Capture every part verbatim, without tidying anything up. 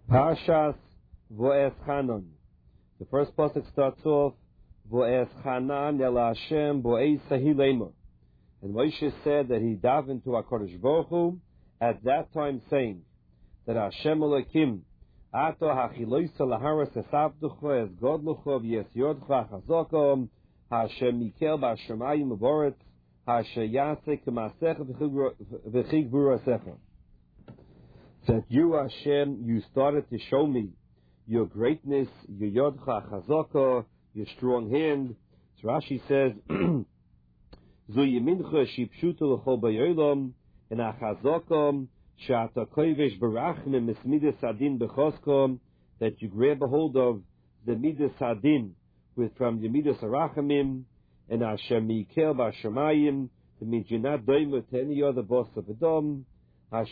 Parshas Vo'eschanan. The first pasuk starts off Vo'eschanan el Hashem Bo'esahi Leimer. And Moshe said that he davened to HaKadosh Baruch Hu at that time, saying that Hashem Elokim Ato hachiloisa laharas esavducho es godlucho v'yes yodcha chazokom Hashem mikel b'ashamayim u'boretz Hashem yaseh k'masecha v'chig v'urasecha. That you, Hashem, you started to show me your greatness, your yodcha chazaka, your strong hand. So Rashi says, Zu yimincha shipshutu l'chol b'yolam and achazokom she'ata koivesh barachim mismidas adin b'choskom, that you grab a hold of the midas adin with from the midas arachamim, and Hashem mikel b'ashamayim, that means you're not doing to any other boss of Edom. Who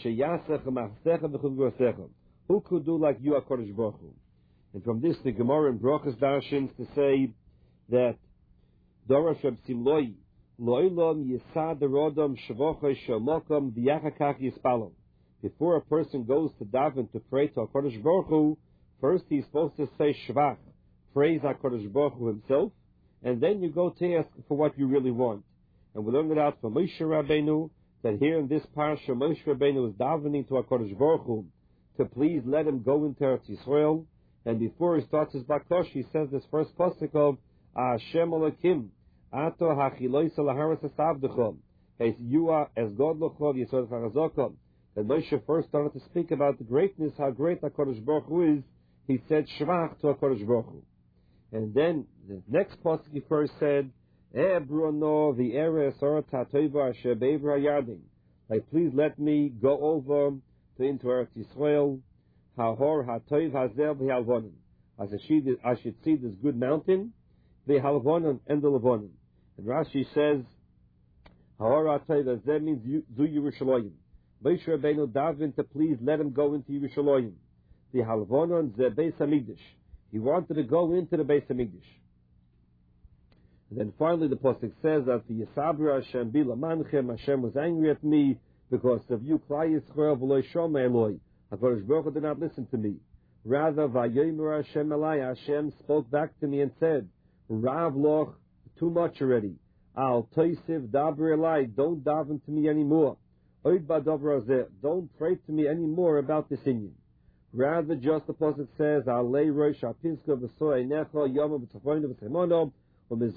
could do like you, HaKadosh Baruch Hu? And from this, the Gemara in Brachos darshins to say that Dorosh Reb Simloi Loilom Yisad Rodom Shavochoy Shalmokom V'Yachakach Yispalom. Before a person goes to daven to pray to HaKadosh Baruch Hu, first he's supposed to say Shvach, praise HaKadosh Baruch Hu himself, and then you go to ask for what you really want. And we learned it out from Moshe Rabbeinu, that here in this parsha, Moshe Rabbeinu is davening to HaKadosh Baruch Hu to please let him go into Eretz Yisrael. And before he starts his bakosh, he says this first pasuk of Hashem Elokim Ato hachiloisa laharas esavduchom. As you are as God lochov yisod charazokom. That Moshe first started to speak about the greatness, how great HaKadosh Baruch Hu is. He said Shvach to HaKadosh Baruch Hu. And then the next pasuk he first said, Ebrono the eres or tatoiva asher be'ivra yarding. Like, please let me go over to into Eretz Yisrael. Hahor hatoiv hazel v'halvonim. As I should, I should see this good mountain, v'halvonim and the Levonim. And Rashi says, Hahor hatoiv hazel means zu Yerushalayim. Moshe Rabbeinu daven to please let him go into Yerushalayim. The halvonim ze Beis Hamikdash. He wanted to go into the Beis Hamikdash. And then finally the pasuk says that the Yisabra Hashem bila manchem, Hashem was angry at me because of you, Klai Yisrael v'lo shomei Eloi. HaKadosh Baruch Hu did not listen to me. Rather, Vayomer Hashem Elai, Hashem spoke back to me and said, Rav loch, too much already. Al toisiv daber Elai, don't daven to me anymore. Oid badavar azeh, don't pray to me anymore about this inyan. Rather, just the pasuk says, Alei rosh apinska v'soy necho yom v'tzafoinu v'semono. That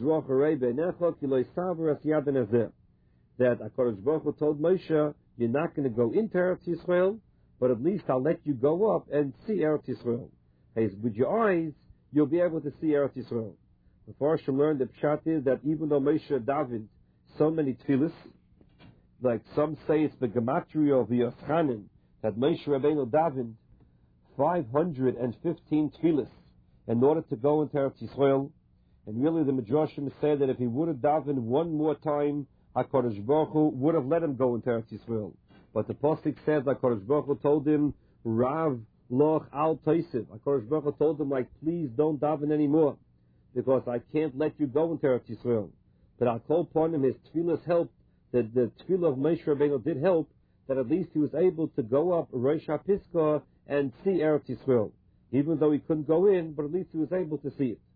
HaKadosh Baruch Hu told Moshe, you're not going to go into Eretz Yisrael, but at least I'll let you go up and see Eretz Yisrael. Hey, with your eyes, you'll be able to see Eretz Yisrael. The Farshim learned that Pshat is that even though Moshe davened so many tefillas, like some say it's the gematria of the Yoschanan, that Moshe Rabbeinu davened five hundred fifteen tefillas in order to go into Eretz Yisrael. And really the Midrashim say that if he would have davened one more time, HaKadosh Baruch Hu would have let him go into Eretz Yisrael. But the pasuk says HaKadosh Baruch Hu told him, Rav loch al toisiv. HaKadosh Baruch Hu told him, like, please don't daven anymore, because I can't let you go into Eretz Yisrael. But I'll call upon him, his tefillahs helped, that the tefillah of Moshe Rabbeinu did help, that at least he was able to go up Rosh HaPisgah and see Eretz Yisrael. Even though he couldn't go in, but at least he was able to see it.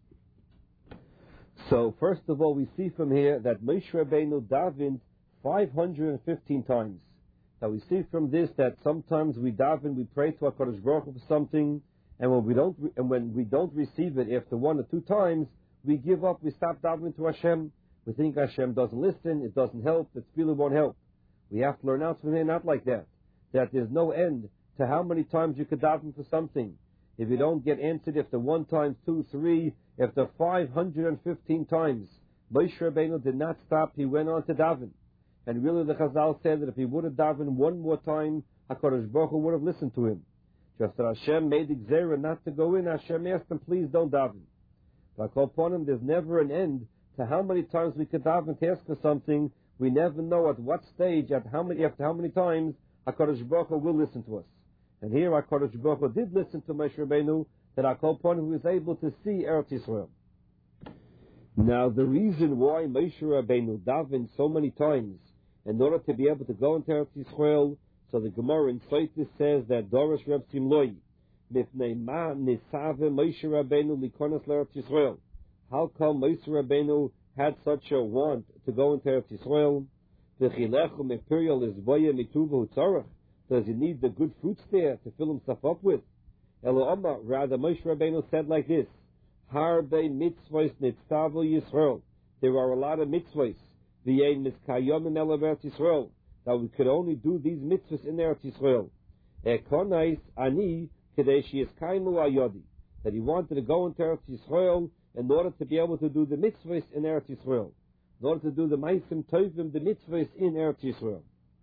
So, first of all, we see from here that Moshe Rabbeinu davened five hundred fifteen times. Now, we see from this that sometimes we daven, we pray to HaKadosh Baruch Hu for something, and when we don't, and when we don't receive it after one or two times, we give up, we stop davening to Hashem. We think Hashem doesn't listen, it doesn't help, the tefillah won't help. We have to learn out from here, not like that. That there's no end to how many times you could daven for something. If you don't get answered after one time, two, three, after five hundred fifteen times, Moshe Rabbeinu did not stop, he went on to daven. And really the Chazal said that if he would have davened one more time, HaKadosh Baruch Hu would have listened to him. Just that Hashem made the Gzera not to go in, Hashem asked him, please don't daven. But I call upon him, there's never an end to how many times we could daven to ask for something. We never know at what stage, at how many, after how many times, HaKadosh Baruch Hu will listen to us. And here HaKadosh Baruch Hu did listen to Moshe Rabbeinu, that I call upon him, who was able to see Eretz Yisrael. Now, the reason why Moshe Rabbeinu davened so many times in order to be able to go into Eretz Yisrael, so the Gemara in Sotah says that Dorosh Reb Simloi mifnei ma nisave Moshe Rabbeinu likonas l'Eretz Yisrael. How come Moshe Rabbeinu had such a want to go into Eretz Yisrael? V'chilechu mepirial izvoye mituva utzarach. Does he need the good fruits there to fill himself up with? Elo Amma, rather Moshe Rabbeinu said like this: Harbe mitzvos nitztavu Yisrael. There are a lot of mitzvos. V'yein miskayomim el Eretz Yisrael. That we could only do these mitzvahs in Eretz Yisrael. Ekonais ani kadeshi eskaimu ayodi. That he wanted to go into Eretz Yisrael in order to be able to do the mitzvahs in Eretz Yisrael. In order to do the ma'asim tovim, the mitzvahs in Eretz Yisrael.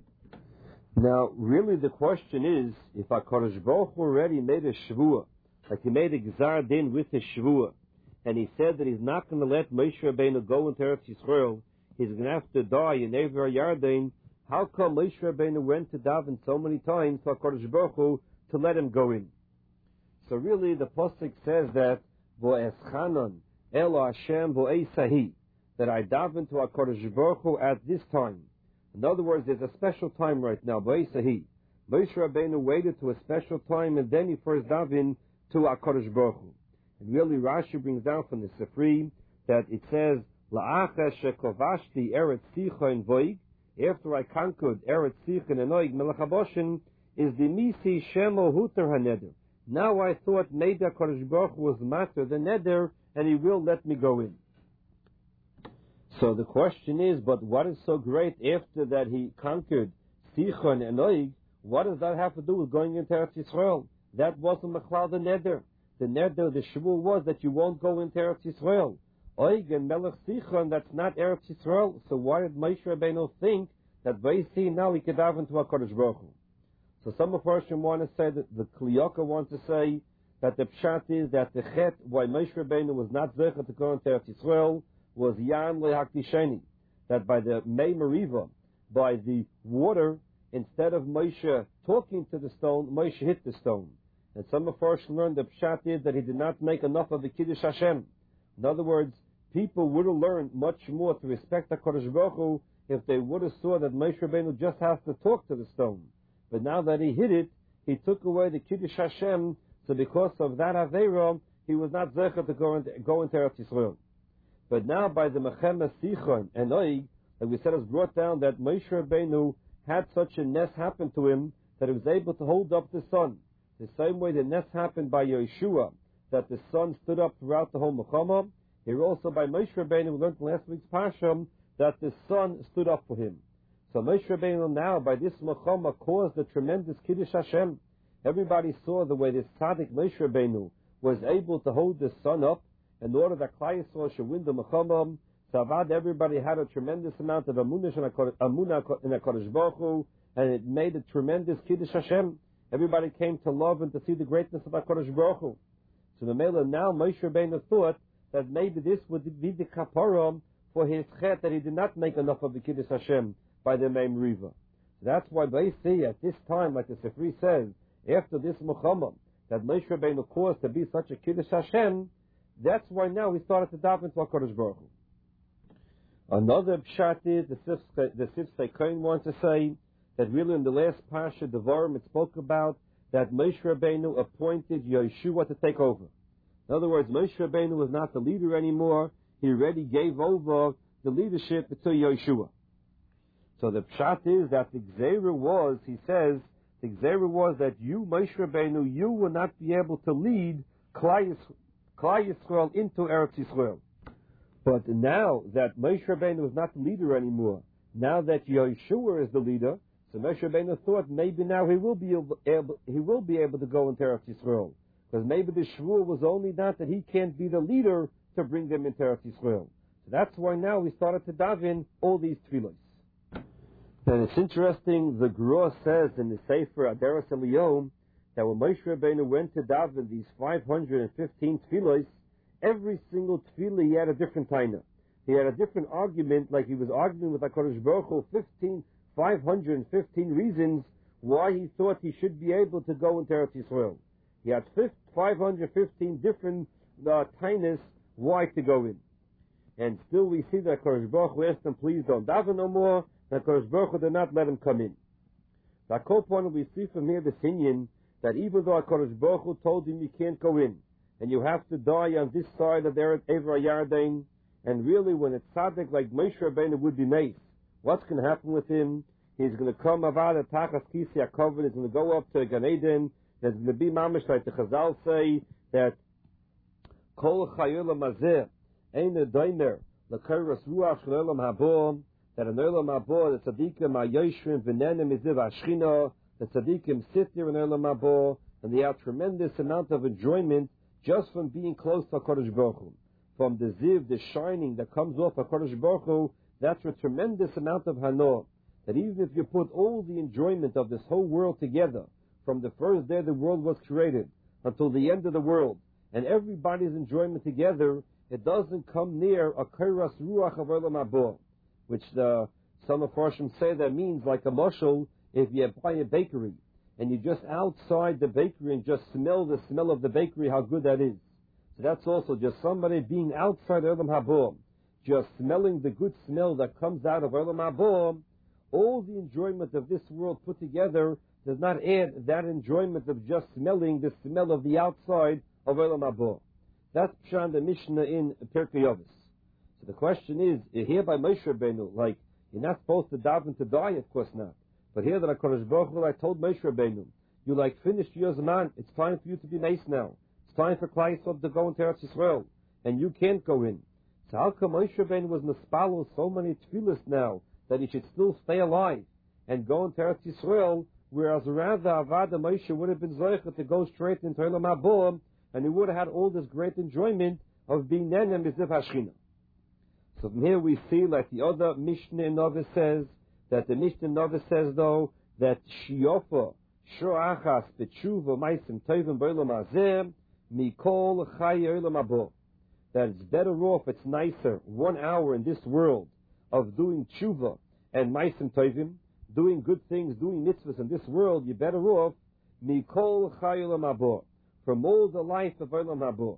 Now, really the question is, if HaKadosh Baruch Hu already made a shvuah, like he made a gzar din with a shvuah, and he said that he's not going to let Moshe Rabbeinu go into Eretz Yisrael, he's going to have to die in Ever Yarden. How come Moshe Rabbeinu went to daven so many times for HaKadosh Baruch Hu to let him go in? So really the pasuk says that Vo'eschanon Elo Hashem Vo'esahi, that I daven to HaKadosh Baruch Hu at this time. In other words, there's a special time right now, Vo'esahi. Moshe Rabbeinu waited to a special time and then he first daven to HaKadosh Baruch Hu. And really Rashi brings down from the Sifri that it says La'acha shekovashti Eretz Sichon Voig. After I conquered Eretz Sichon and Oig Melech HaBoshen, is the Misi Shemo Huter HaNeder. Now I thought maybe HaKadosh Baruch Hu was master the Neder, and he will let me go in. So the question is, but what is so great after that he conquered Sichon and Oig? What does that have to do with going into Eretz Yisrael? That wasn't Mechlal the Neder. The Neder, the Shvuah was that you won't go into Eretz Yisrael. Oig and Melech Sichon, that's not Eretz Yisrael. So why did Moshe Rabbeinu think that Vaisi now he could daven to HaKadosh Baruch Hu? So some of us want to say that the Kliyaka wants to say that the pshat is that the chet why Moshe Rabbeinu was not zecher to go into Eretz Yisrael was Yan Lehakdisheni, that by the Mei Meriva, by the water, instead of Moshe talking to the stone, Moshe hit the stone. And some of us learned the pshat is that he did not make enough of the Kiddush Hashem. In other words, people would have learned much more to respect HaKadosh Baruch Hu if they would have saw that Moshe Rabbeinu just has to talk to the stone. But now that he hit it, he took away the Kiddush Hashem, so because of that Aveira, he was not zecher to go into, go into Eretz Yisrael. But now by the Mechem Sichon and Oig, like we said, it's brought down that Moshe Rabbeinu had such a ness happen to him that he was able to hold up the sun. The same way the ness happened by Yeshua, that the sun stood up throughout the whole Mechama. Here also by Moshe Rabbeinu, we learned in last week's Parsham that the sun stood up for him. So Moshe Rabbeinu now, by this Mechama, caused a tremendous Kiddush Hashem. Everybody saw the way this Tzaddik Moshe Rabbeinu was able to hold the sun up in order that Klal Yisrael should win the Mechama. So Avad, everybody had a tremendous amount of Amunah in HaKadosh Baruch Hu, and it made a tremendous Kiddush Hashem. Everybody came to love and to see the greatness of HaKadosh Baruch Hu. So the Mela now Moshe Rabbeinu thought that maybe this would be the kapara for his chet that he did not make enough of the Kiddush Hashem by the Mei Meriva. So that's why they see at this time, like the Sifri says, after this Muhammad, that Moshe Rabbeinu caused to be such a Kiddush Hashem, that's why now he started to daven to HaKadosh Baruch Hu. Another pshat is, the Sifsei Kohen wants to say, that really in the last Parsha, Devarim, it spoke about that Moshe Rabbeinu appointed Yeshua to take over. In other words, Moshe Rabbeinu was not the leader anymore. He already gave over the leadership to Yeshua. So the pshat is that the Gzeira was, he says, the Gzeira was that you, Moshe Rabbeinu, you will not be able to lead Klal Yisrael into Eretz Yisrael. But now that Moshe Rabbeinu is not the leader anymore, now that Yeshua is the leader, so Moshe Rabbeinu thought maybe now he will be able, able he will be able to go into Eretz Yisrael, because maybe the shvuah was only not that he can't be the leader to bring them into Eretz Yisrael. So that's why now we started to daven all these tefillos. And it's interesting. The Gra says in the Sefer Aderes Eliyom that when Moshe Rabbeinu went to daven these five hundred fifteen tefillos, every single tefillah he had a different taina. He had a different argument, like he was arguing with HaKadosh Baruch Hu fifteen. five hundred fifteen reasons why he thought he should be able to go into Eretz Yisrael. He had five hundred fifteen different uh, tainas why to go in. And still we see that HaKadosh Baruch Hu asked him, please don't daven no more. And HaKadosh Baruch Hu did not let him come in. The whole point we see from here, the Sinyan, that even though HaKadosh Baruch Hu told him you can't go in, and you have to die on this side of the Ever Yarden, and really when it's tzaddik like Moshe Rabbeinu would be nice, what's going to happen with him? He's going to come Avada Tachas Kisi HaKovod, he's going to go up to Gan Eden, there's going to be mamish like the Chazal say, that Kol Chayolam Hazeh, Ein Adaimer, L'Kairas Ruach Shel Olam Habo, that in Olam Habo, the tzaddikim are Yoshvim V'nenem Miziv HaShchina, the tzaddikim sit there in Olam Habo, and they have tremendous amount of enjoyment just from being close to HaKadosh Baruch Hu. From the ziv, the shining that comes off HaKadosh Baruch Hu, that's a tremendous amount of hana. That even if you put all the enjoyment of this whole world together, from the first day the world was created until the end of the world, and everybody's enjoyment together, it doesn't come near a kairas ruach of Olam Habo, which the, some of Farshim say that means like a mushal, if you buy a bakery, and you're just outside the bakery and just smell the smell of the bakery, how good that is. So that's also just somebody being outside Olam Habo, just smelling the good smell that comes out of Olam Habo. All the enjoyment of this world put together does not add that enjoyment of just smelling the smell of the outside of Olam Habo. That's Pshan the Mishnah in Pirkei Avos. So the question is, here by Moshe Rabbeinu, like, you're not supposed to daven to die, of course not. But here that HaKadosh Baruch Hu, I told Moshe Rabbeinu, you like finished your Zaman, it's time for you to be nice now. It's time for Klal Yisrael to go into Eretz Yisrael, and you can't go in. So how come Moshe Rabbeinu was Nespalo so many tefillas now, that he should still stay alive and go into Eretz Yisrael, whereas rather Avada Moshe would have been Zoycha to go straight into Olam Habo, and he would have had all this great enjoyment of being Nenem Miziv HaShchina. So from here we see, like the other Mishnah in Novis says, that the Mishnah in Novis says though, that Shiyofa, Shoachas, B'tshuva, Maisim, Tovim, B'olam Hazeh, Mikol, Chai, Olam Habo. That it's better off, it's nicer, one hour in this world of doing tshuva and Maisim Tovim, doing good things, doing mitzvahs in this world, you're better off, Mikol, Chai, Olam Habo, from all the life of Olam Habo.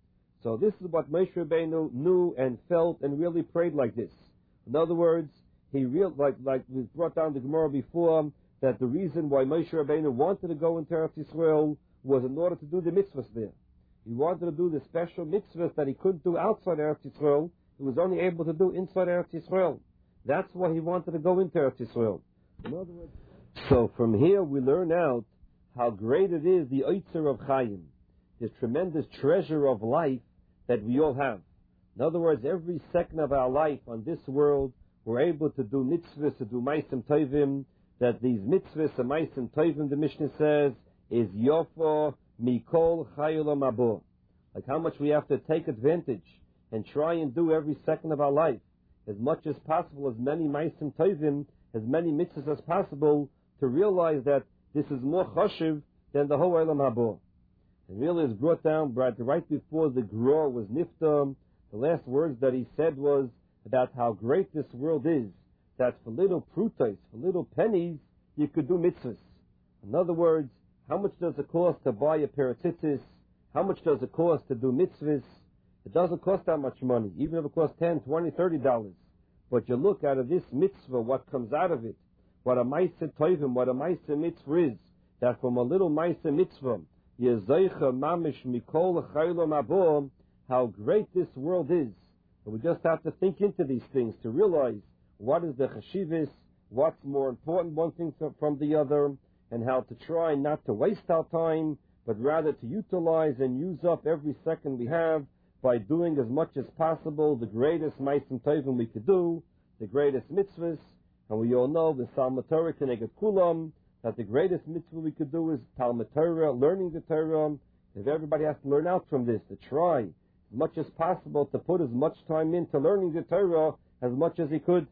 So this is what Moshe Rabbeinu knew and felt and really prayed like this. In other words, he real like like we brought down the Gemara before, that the reason why Moshe Rabbeinu wanted to go into Eretz Yisrael was in order to do the mitzvahs there. He wanted to do the special mitzvahs that he couldn't do outside Eretz Yisrael. He was only able to do inside Eretz Yisrael. That's why he wanted to go into Eretz Yisrael. In other words, so from here we learn out how great it is, the Oitzer of Chaim, the tremendous treasure of life that we all have. In other words, every second of our life on this world, we're able to do mitzvahs, to do Maisim Tovim, that these mitzvahs and Maisim Tovim, the Mishnah says, is Yofa Mikol Chai Olam Habo. Like how much we have to take advantage and try and do every second of our life, as much as possible, as many Maisim Tovim, as many mitzvahs as possible, to realize that this is more chashiv than the whole Olam Habo. And really is brought down right, right before the Gra was nifta. The last words that he said was about how great this world is, that for little prutos, for little pennies, you could do mitzvahs. In other words, how much does it cost to buy a pair of tzitzis? How much does it cost to do mitzvahs? It doesn't cost that much money, even if it costs ten, twenty, thirty dollars. But you look out of this mitzvah, what comes out of it, what a ma'aseh tovim, what a ma'aseh mitzvah is, that from a little ma'aseh mitzvah, Yezoicha mamish mikol chai olam habo, how great this world is. And we just have to think into these things to realize what is the chashivas, what's more important one thing from the other, and how to try not to waste our time, but rather to utilize and use up every second we have by doing as much as possible the greatest ma'asim tovim we could do, the greatest mitzvahs. And we all know the Talmud Torah Keneged Kulam, that the greatest mitzvah we could do is Talmud Torah, learning the Torah. If everybody has to learn out from this, to try as much as possible to put as much time into learning the Torah as much as he could.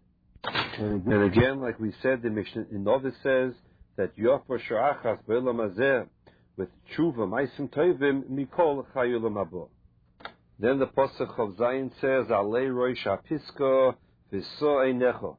And again, and again like we said, the Mishnah in Novis says that Yofer Sha'achas Be'olam Hazeh with Tshuva Ma'asim Tovim Mikol Chai Olam Habo. Then the Pasuk of Zion says, Alei Rosh HaPiska V'so Einecho.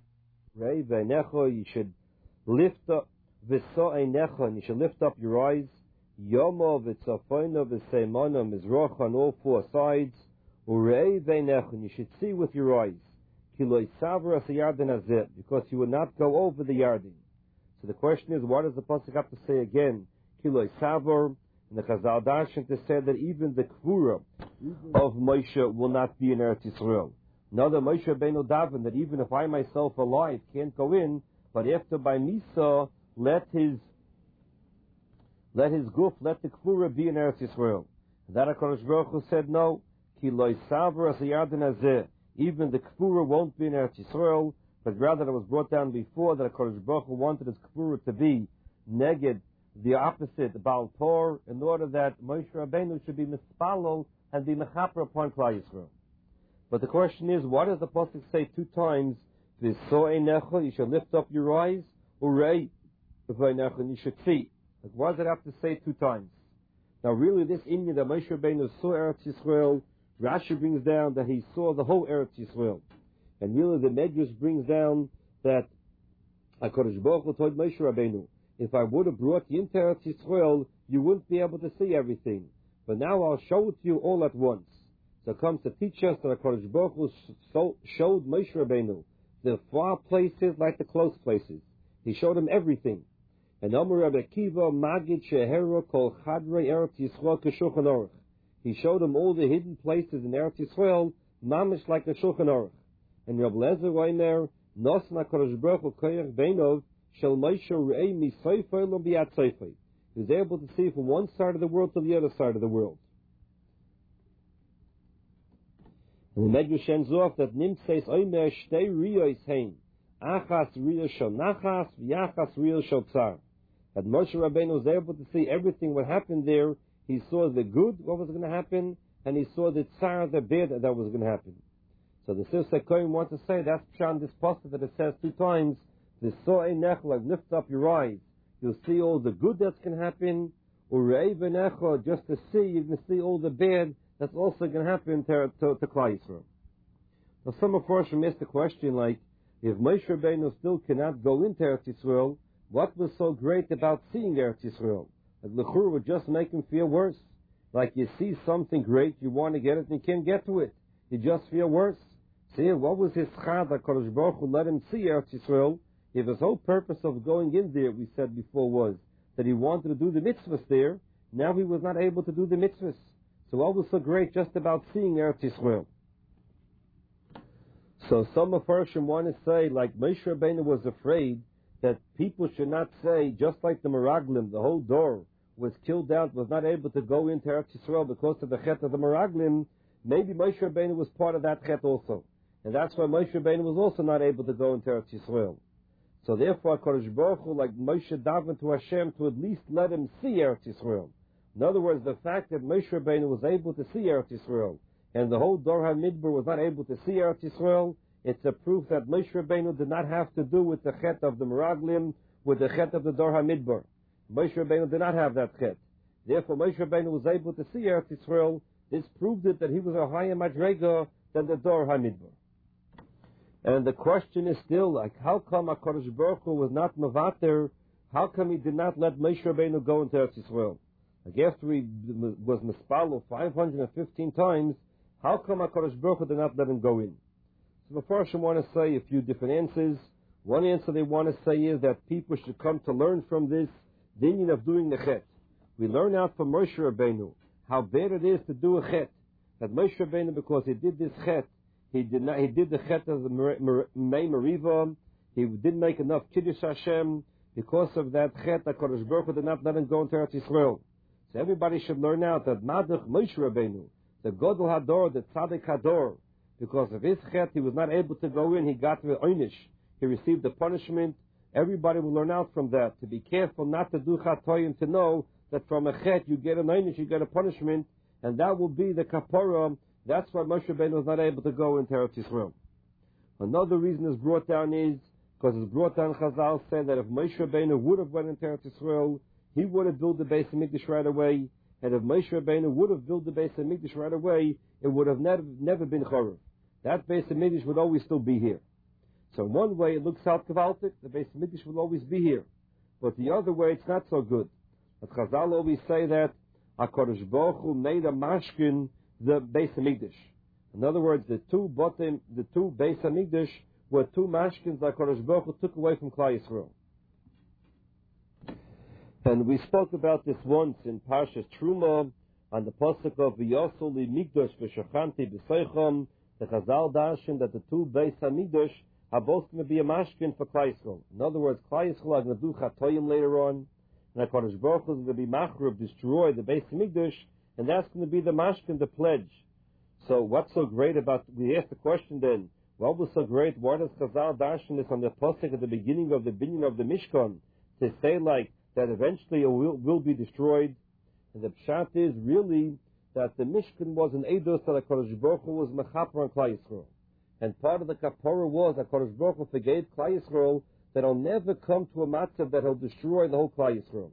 Rei V'einecho, you should lift up V'so Einecho, and you should lift up your eyes. Yomo V'tzafoino V'seimono Mizroch, on all four sides. Urei V'einecho, and you should see with your eyes. Kiloi Savra Yarden Hazeh, because you will not go over the Yarden. So the question is, what does the Pasuk have to say again? Kiloi Savor, and the Chazal Darshan to say that even the Kvura of Moshe will not be in Eretz Yisrael. Another Moshe Rabbeinu daven that even if I myself alive can't go in, but after by Misa, let his let his guf, let the Kvura be in Eretz Yisrael. That HaKadosh Baruch Hu said no, Kiloi Savor as a Yarden Hazeh. Even the Kvura won't be in Eretz Yisrael, but rather it was brought down before that HaKadosh Baruch Hu wanted his Kvura to be neged, the opposite, Baal Tor, in order that Moshe Rabbeinu should be mispalel and be mechaper upon Klal Yisrael. But the question is, what does the Pasuk say two times? V'so'einecha, you should lift up your eyes, urei, v'einecha, and you should see. Like, why does it have to say two times? Now really this Indian that Moshe Rabbeinu saw Eretz Yisrael, Rashi brings down that he saw the whole Eretz Yisrael. And really the Medrash brings down that HaKadosh Baruch Hu told Moshe Rabbeinu, if I would have brought you into Eretz Yisrael, you wouldn't be able to see everything. But now I'll show it to you all at once. So it comes to teach us that HaKadosh Baruch Hu showed Moshe Rabbeinu the far places like the close places. He showed him everything. And Amar Rabbi Akiva Magid Shehera Kol Chadrei Eretz Yisrael K'Shulchan Aruch. He showed him all the hidden places in Eretz Yisrael, mamish like the Shulchan Aruch. And Rabbi Lezer Reimer Nosna HaKadosh Baruch Hu Koyach Beinov Shel Moshe Re'ei Misoifei Lo Biat Soifei. He was able to see from one side of the world to the other side of the world. And the Medrash ends off that Nimtzeis Oimer Shtei Riyos Hein Achas Riyos Shel Nachas V'Yachas Riyos Shel Tzar. That Moshe Rabbeinu was able to see everything what happened there. He saw the good, what was going to happen, and he saw the tzar, the bad, that was going to happen. So the Sifsei Kohen wants to say, that's Pshan, this pasuk that it says two times, the So'ei Nechla, lift up your eyes. You'll see all the good that's going to happen, or Re'ei V'Necha, just to see, you can see all the bad that's also going to happen to, to, to Klal Yisrael. Now some of us ask the question like, if Moshe Rabbeinu still cannot go into Eretz Yisrael, what was so great about seeing Eretz Yisrael? Like L'chur would just make him feel worse. Like you see something great, you want to get it, and you can't get to it. You just feel worse. See, what was his chad that Kodesh Baruch Hu let him see Eretz Yisrael? If his whole purpose of going in there, we said before, was that he wanted to do the mitzvahs there, now he was not able to do the mitzvahs. So what was so great just about seeing Eretz Yisrael? So some of Farshim want to say, like Moshe Rabbeinu was afraid that people should not say, just like the Meraglim, the whole door was killed out, was not able to go into Eretz Yisrael because of the chet of the Meraglim. Maybe Moshe Rabbeinu was part of that chet also. And that's why Moshe Rabbeinu was also not able to go into Eretz Yisrael. So therefore, HaKadosh Baruch Hu, like Moshe davened to Hashem to at least let him see Eretz Yisrael. In other words, the fact that Moshe Rabbeinu was able to see Eretz Yisrael, and the whole Dor HaMidbar was not able to see Eretz Yisrael, it's a proof that Moshe Rabbeinu did not have to do with the chet of the Meraglim, with the chet of the Dor HaMidbar. Moshe Rabbeinu did not have that chet. Therefore, Moshe Rabbeinu was able to see Eretz Yisrael. This proved it that he was a higher madrega than the Dor HaMidbar. And the question is still, like, how come HaKadosh Baruch Hu was not Mavater? How come he did not let Moshe Rabbeinu go into Eretz Yisrael? Like, after he was Mispalo five hundred fifteen times, how come HaKadosh Baruch Hu did not let him go in? So the Farshim want to say a few different answers. One answer they want to say is that people should come to learn from this, the meaning of doing the chet. We learn out from Moshe Rabbeinu how bad it is to do a chet. That Moshe Rabbeinu, because he did this chet, he did not. He did the chet of the Mei Meriva. He didn't make enough Kiddush Hashem. Because of that chet, HaKadosh Baruch Hu did not let him go into Eretz Yisrael. So everybody should learn out that Madach Moshe Rabbeinu, the Godel Hador, the Tzaddik Hador, because of his chet, he was not able to go in. He got the Oynish. He received the punishment. Everybody will learn out from that, to be careful not to do chatoyim, to know that from a chet you get an Oynish, you get a punishment, and that will be the kapara. That's why Moshe Rabbeinu was not able to go into Eretz Yisrael. Another reason is brought down is, because it's brought down, Chazal said that if Moshe Rabbeinu would have went into Eretz Yisrael, he would have built the Beis HaMikdash right away, and if Moshe Rabbeinu would have built the Beis HaMikdash right away, it would have never, never been Chorev. That Beis HaMikdash would always still be here. So in one way it looks out Kavaltik, the Beis HaMikdash will always be here. But the other way it's not so good. But Chazal always say that HaKadosh Baruch Hu made a mashkin the Beis HaMikdash. In other words, the two bottom, the two Beis HaMikdash were two mashkins that HaKadosh Baruch Hu took away from Klal Yisrael. And we spoke about this once in Parshas Truma, on the pasuk of V'yosu li Mikdash v'shachanti b'seichom, the Chazal darshan that the two Beis HaMikdash are both going to be a mashkin for Klal Yisrael. In other words, Klal Yisrael are going to do chatoyim later on, and HaKadosh Baruch Hu is going to be machrub, destroy the Beis HaMikdash, and that's going to be the mashkin, the pledge. So what's so great about, we asked the question then, what was so great, why does Chazal darshan this on the pasuk at the beginning of the binyan of the Mishkan, to say like, that eventually it will, will be destroyed? And the pshat is really that the Mishkan was an eidos that HaKadosh Baruch Hu was mechaper on Klal Yisrael. And part of the kapara was that HaKadosh Baruch Hu forgave Klal Yisrael that he'll never come to a matzav that he'll destroy the whole Klal Yisrael.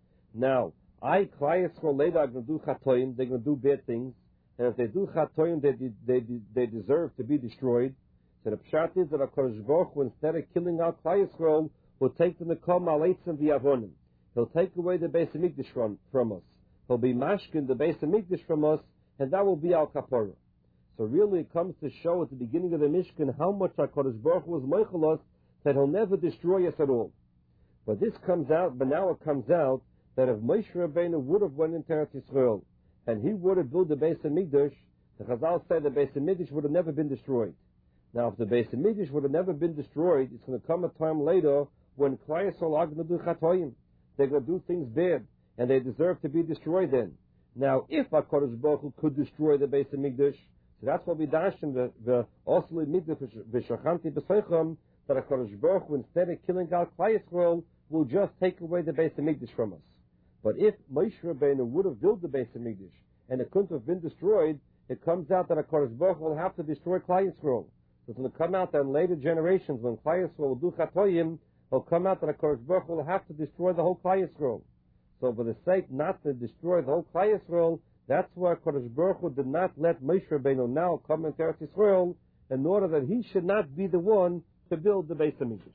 Now, I, Klal Yisrael, later are going to do chatoim, they're going to do bad things, and if they do chatoim, they, they, they deserve to be destroyed. So the pshat is that HaKadosh Baruch Hu, instead of killing out Klal Yisrael, will take the nekom aleitzim v'yavonim. He'll take away the Beis HaMikdash from, from us. He'll be mashkin the Beis HaMikdash from us, and that will be our kapara. So really it comes to show at the beginning of the Mishkan how much HaKadosh Baruch Hu was moichel us, that he'll never destroy us at all. But this comes out, but now it comes out that if Moshe Rabbeinu would have went into Eretz Yisrael, and he would have built the Beis HaMikdash, the Chazal said the Beis HaMikdash would have never been destroyed. Now if the Beis HaMikdash would have never been destroyed, it's going to come a time later when Klal Yisrael are going to do chatoyim. They're going to do things bad, and they deserve to be destroyed then. Now, if HaKadosh Baruch Hu could destroy the Beis HaMikdash, so that's what we darshan, the Osli Mikdash v'shachanti b'seichom, that HaKadosh Baruch Hu, instead of killing out Klal Yisrael, will just take away the Beis HaMikdash from us. But if Moshe Rabbeinu would have built the Beis HaMikdash, and it couldn't have been destroyed, it comes out that HaKadosh Baruch Hu will have to destroy Klal Yisrael. So it's going to come out that in later generations, when Klal Yisrael will do chatoyim, it'll come out that HaKadosh Baruch Hu will have to destroy the whole Klal Yisrael. So for the sake not to destroy the whole Klal Yisrael, that's why HaKadosh Baruch Hu did not let Moshe Rabbeinu now come into Eretz Yisrael, in order that he should not be the one to build the Beis HaMikdash.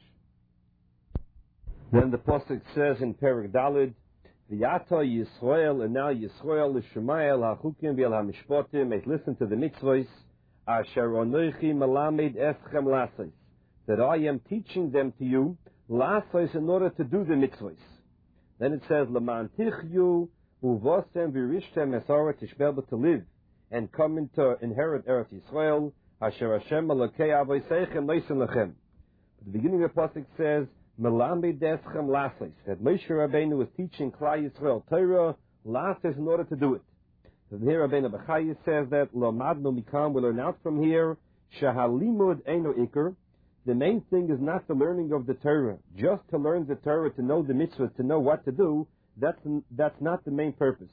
Then the pasuk says in Perek Daled, V'yata Yisrael, and now Yisrael l'shemayel ha'chukim v'el ha'mishpotim, et listen to the mitzvahs, asher onoichi melamed eschem lasais, that I am teaching them to you, lasais, in order to do the mitzvahs. Then it says, L'man tichyu uvosem v'rishtem esara tishbel, to live and come into inherit Eretz Yisrael, asher Hashem Elokei avoseichem leisen lechem. At the beginning of the pasuk says, Melamed eschem lasais, that Moshe Rabbeinu was teaching Klal Yisrael Torah, lasais, in order to do it. So here Rabbeinu Bechaya says that, Lomadnu mikam, we learn out from here, shahalimud eino ikr, the main thing is not the learning of the Torah. Just to learn the Torah, to know the mitzvahs, to know what to do, that's, that's not the main purpose.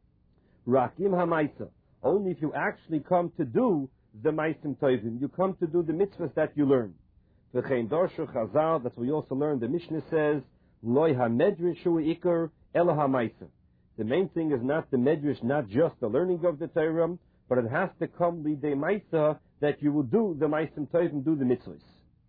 Rakim hamaisa, only if you actually come to do the maisim tovim, you come to do the mitzvahs that you learn. V'chein dorshu chazal, that's what we also learn, the Mishnah says, Loi ha-medrash hu ikar ela ha-maisa. The main thing is not the medrash, not just the learning of the Torah, but it has to come lidei maisa, that you will do the maisim tovim, do the mitzvahs.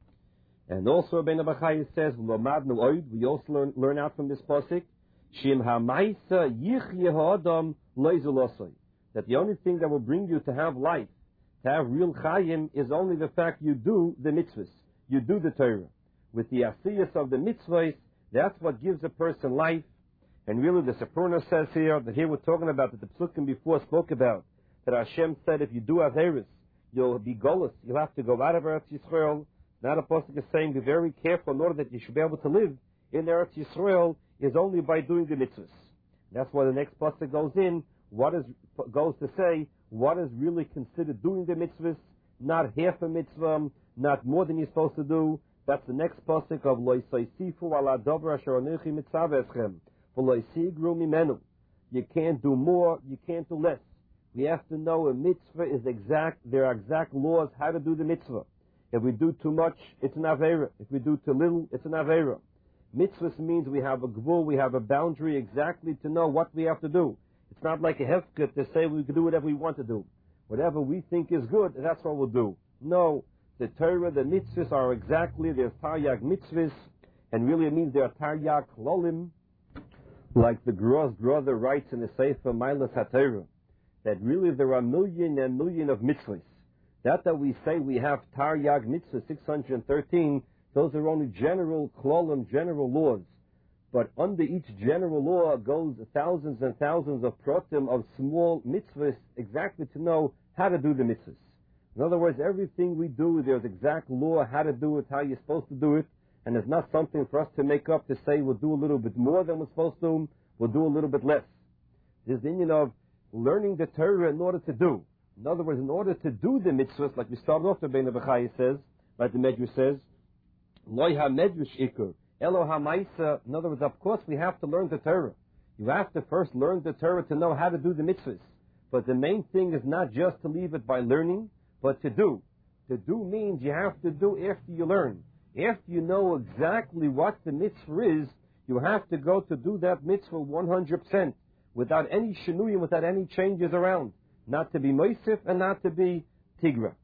And also Rabbeinu Bechaya says, we also learn, learn out from this pasuk, Shim ha'maisa yichye ha'adam loizulosoi, that the only thing that will bring you to have life, to have real chayim, is only the fact you do the mitzvahs, you do the Torah. With the asiyas of the mitzvahs, that's what gives a person life. And really the Sephorna says here, that here we're talking about, that the psukim before spoke about, that Hashem said if you do averis, you'll be golus, you'll have to go out of Eretz Yisrael. Now the pasuk is saying, be very careful in order that you should be able to live in Eretz Yisrael is only by doing the mitzvahs. That's why the next pasuk goes in, what is, goes to say, what is really considered doing the mitzvahs, not half a mitzvah, not more than you're supposed to do. That's the next pasuk of Lo yisaysifu ala dover asher anochi mitzav eschem, for lo yisigru mimenu. You can't do more, you can't do less. We have to know a mitzvah is exact, there are exact laws how to do the mitzvah. If we do too much, it's an avera. If we do too little, it's an avera. Mitzvahs means we have a gvul, we have a boundary exactly to know what we have to do. It's not like a hefker to say we can do whatever we want to do. Whatever we think is good, that's what we'll do. No, the Torah, the mitzvahs are exactly, there's taryag mitzvahs, and really it means there are taryag klolim, like the Gross brother writes in the Sefer Milas HaTorah, that really there are a million and million of mitzvahs. That that we say we have taryag mitzvah six hundred thirteen, those are only general klolim, general laws. But under each general law goes thousands and thousands of protim of small mitzvahs exactly to know how to do the mitzvahs. In other words, everything we do, there's exact law how to do it, how you're supposed to do it, and it's not something for us to make up to say we'll do a little bit more than we're supposed to, we'll do a little bit less. There's the Indian of learning the Torah in order to do. In other words, in order to do the mitzvahs, like we started off, the Bein HaBechaya says, like the Medrash says, Loi ha-medrash ikur, Elo ha-maisa. In other words, of course, we have to learn the Torah. You have to first learn the Torah to know how to do the mitzvahs. But the main thing is not just to leave it by learning, but to do. To do means you have to do after you learn. After you know exactly what the mitzvah is, you have to go to do that mitzvah one hundred percent, without any shinuyim, without any changes around. Not to be moisif and not to be tigra.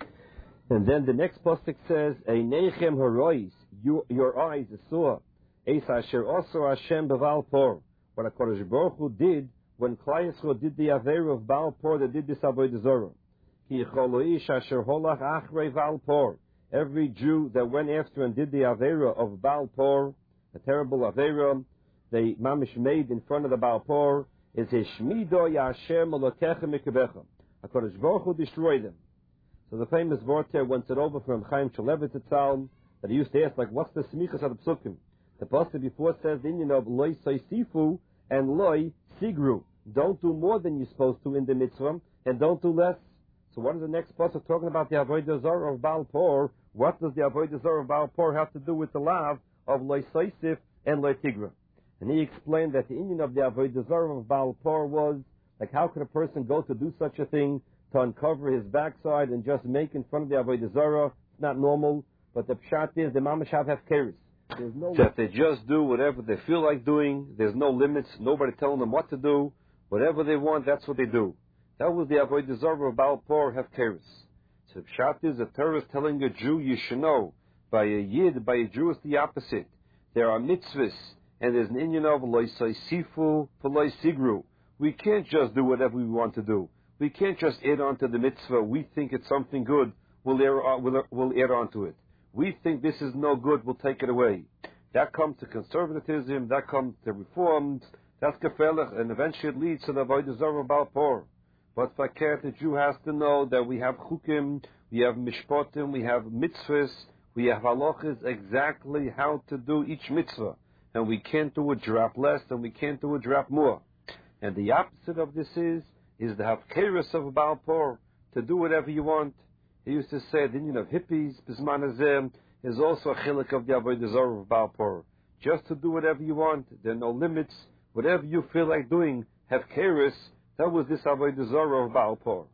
And then the next pasuk says, Einechem harois, your eyes saw, Eis asher also Hashem beval por. What HaKadosh Baruch Hu did when Klal Yisrael did the Aveira of Baal Por, they did this Avodah Zarah. Ki chol ish asher holach achrei Baal Por. Every Jew that went after and did the Aveira of Baal Por, a terrible Aveira, they mamish made in front of the Baal Por, is Hishmido Yashem Elokecha Mikabecha. HaKadosh Baruch Hu destroyed them. So the famous Vorter went it over from Chaim Shalevet Tzal, that he used to ask, like, what's the smichas of the psukim? The pasuk before says the Indian of loy soisifu and loy sigru. Don't do more than you're supposed to in the mitzvah, and don't do less. So what is the next pasuk talking about the avodah zarah of Baal Por? What does the avodah zarah of Baal Por have to do with the lav of loy soisif and loy tigra? And he explained that the Indian of the avodah zarah of Baal Por was, like, how could a person go to do such a thing, to uncover his backside and just make in front of the avodah zarah? It's not normal. But the pshat is the mamashav have keres. There's no that they just do whatever they feel like doing. There's no limits. Nobody telling them what to do. Whatever they want, that's what they do. That was the avodah zarah of Baal Por have keres. So the pshat is the Torah is telling a Jew, you should know, by a yid, by a Jew, it's the opposite. There are mitzvahs, and there's an inyan of loy sifu for loy sigru. We can't just do whatever we want to do. We can't just add on to the mitzvah. We think it's something good. We'll add, we'll, we'll add on to it. We think this is no good, we'll take it away. That comes to conservatism, that comes to reforms, that's gefährlich, and eventually it leads to the avodah zarah of Baal Por. But fakir, the Jew has to know that we have chukim, we have mishpotim, we have mitzvahs, we have halachas, exactly how to do each mitzvah. And we can't do a drop less, and we can't do a drop more. And the opposite of this is, is to have keres of Baal Por, to do whatever you want. He used to say the Indian of hippies, Bisman Hazem, is also a chilik of the avodah zarah of Baal Por. Just to do whatever you want, there are no limits. Whatever you feel like doing, have keres. That was this avodah zarah of Baal Por.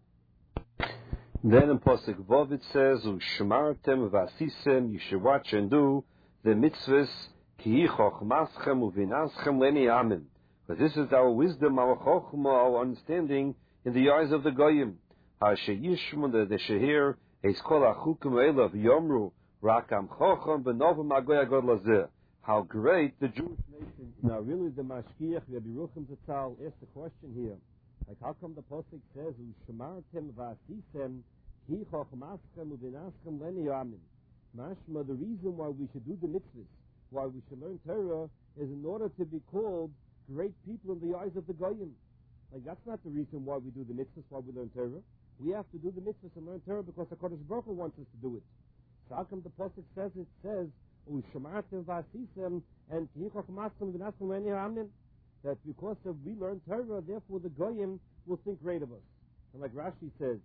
Then in Pasuk Vav it says, "U'shmartem v'asisem," you should watch and do the mitzvahs. Ki chochmaschem uvinaschem leni amen. But this is our wisdom, our chochma, our understanding in the eyes of the goyim. HaSheyishmu, the Shehir, Eis kol achukim elav yomru rakam chocham b'novim agoy agod lazeh. How great the Jewish nation. Now, really, the Mashkiach Rabbi Rucham Zatzal asked the question here. Like, how come the pasuk says, "U'shmartem v'asisem ki chochmaschem uvinaschem leni amen"? Mashma, the reason why we should do the mitzvahs, why we should learn Torah, is in order to be called great people in the eyes of the goyim. Like, that's not the reason why we do the mitzvahs, why we learn Torah. We have to do the mitzvahs and learn Torah because the Kodesh Baruch Hu wants us to do it. So how come the pasuk says it says "U'shmartem v'asisem" and ki chochmaschem uvinaschem leni amen? That because of we learn Torah, therefore the goyim will think great of us. And like Rashi says,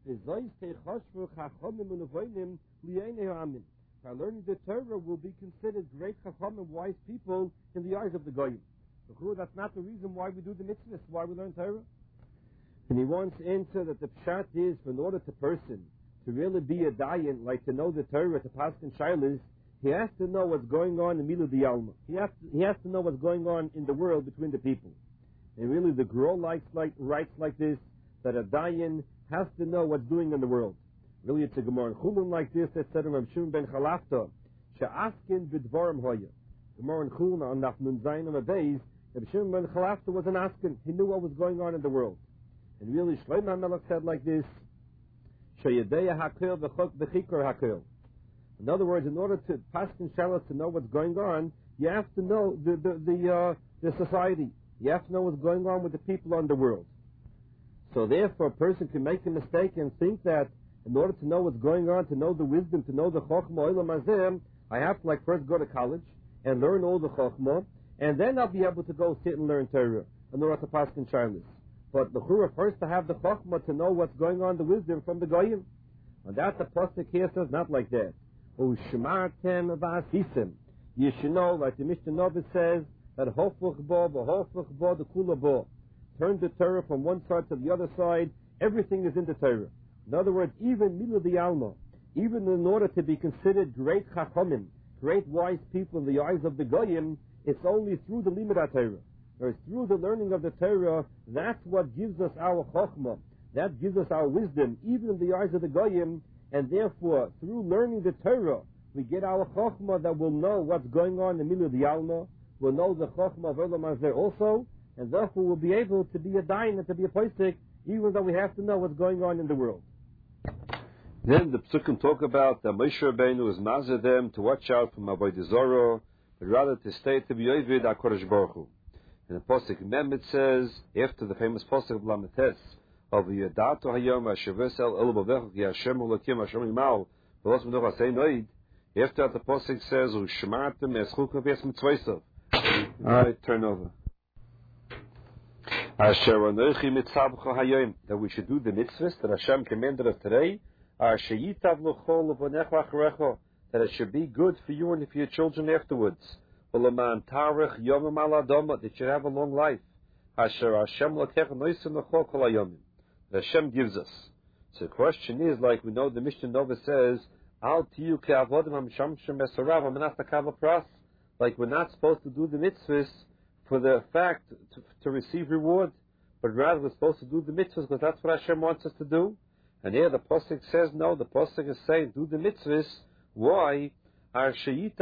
by learning the Torah will be considered great chachamim, wise people in the eyes of the goyim. So that's not the reason why we do the mitzvahs, why we learn Torah. And he wants to answer that the pshat is, for in order to person to really be a dayan, like to know the Torah, to pass in shilas, he has to know what's going on in Milu D'Alma. He has to, he has to know what's going on in the world between the people. And really the Gro likes like writes like this, that a dayan has to know what's doing in the world. Really it's a Gemara in Chulun like this that said in Rav Shimon ben Chalafta, she'askin b'dvarim hoya. Gemara in Chulun on Naf Nun Zayin on a days, Rav Shimon ben Chalafta was an askin. He knew what was going on in the world. And really Shlomo HaMelech said like this, she'yadeya hakel v'chok v'chikor hakel. In other words, in order to pass in shalos to know what's going on, you have to know the the the, uh, the society. You have to know what's going on with the people on the world. So therefore, a person can make a mistake and think that in order to know what's going on, to know the wisdom, to know the Chokhmah Olam Hazeh, I have to like first go to college and learn all the Chokhmah, and then I'll be able to go sit and learn Torah and learn to pass in Charles. But the Chura first to have the Chokhmah to know what's going on, the wisdom from the Goyim. And that the Pasuk here says not like that. Ushmartem v'asisim. You should know, like the Mishnah Novus says, that Hofuch bo, v'hofuch bo, the Kula bo. Turn the Torah from one side to the other side, everything is in the Torah. In other words, even Milu the Alma, even in order to be considered great Chachamim, great wise people in the eyes of the Goyim, it's only through the Limud HaTorah. Or through the learning of the Torah, that's what gives us our Chokhmah. That gives us our wisdom, even in the eyes of the Goyim, and therefore, through learning the Torah, we get our Chokhmah that will know what's going on in Milu the Alma, will know the Chokhmah of Olam Hazeh also, and therefore will be able to be a dayan and to be a posek, even though we have to know what's going on in the world. Then the Psukim talk about that Moshe Rabbeinu is mazeh them to watch out from Avodah Zarah, but rather to stay to be Yovid HaKadosh Baruch Hu. In the Pasuk Mem it says, after the famous Pasuk of Lametes, of Yadato Hayom HaShavesel El Bavech Ki Hashem Ulakim Hashem Yimal V'los Menuch Asei Noid. After that the Pasuk says, U'shmartem Eschuk V'es Mitzvaysav. Alright, turn over. Asher Anochi Mitzavcha Hayom, that we should do the mitzvahs that Hashem commanded us today. Asher Yitav L'chol L'vonecha Acharecha, that it should be good for you and for your children afterwards. V'leman Tarech Yomim Al Adama, that you have a long life. Asher Hashem L'kech Noisim L'chol Kol Hayomim, that Hashem gives us. So the question is, like we know the Mishnah Nova says, Al Tiyu Ke'avodim HaMishamshem Esarav HaManas Takava Pras, like we're not supposed to do the mitzvahs for the fact to, to receive reward, but rather we're supposed to do the mitzvahs because that's what Hashem wants us to do. And here the Pasuk says no, the Pasuk is saying do the mitzvahs. Why? That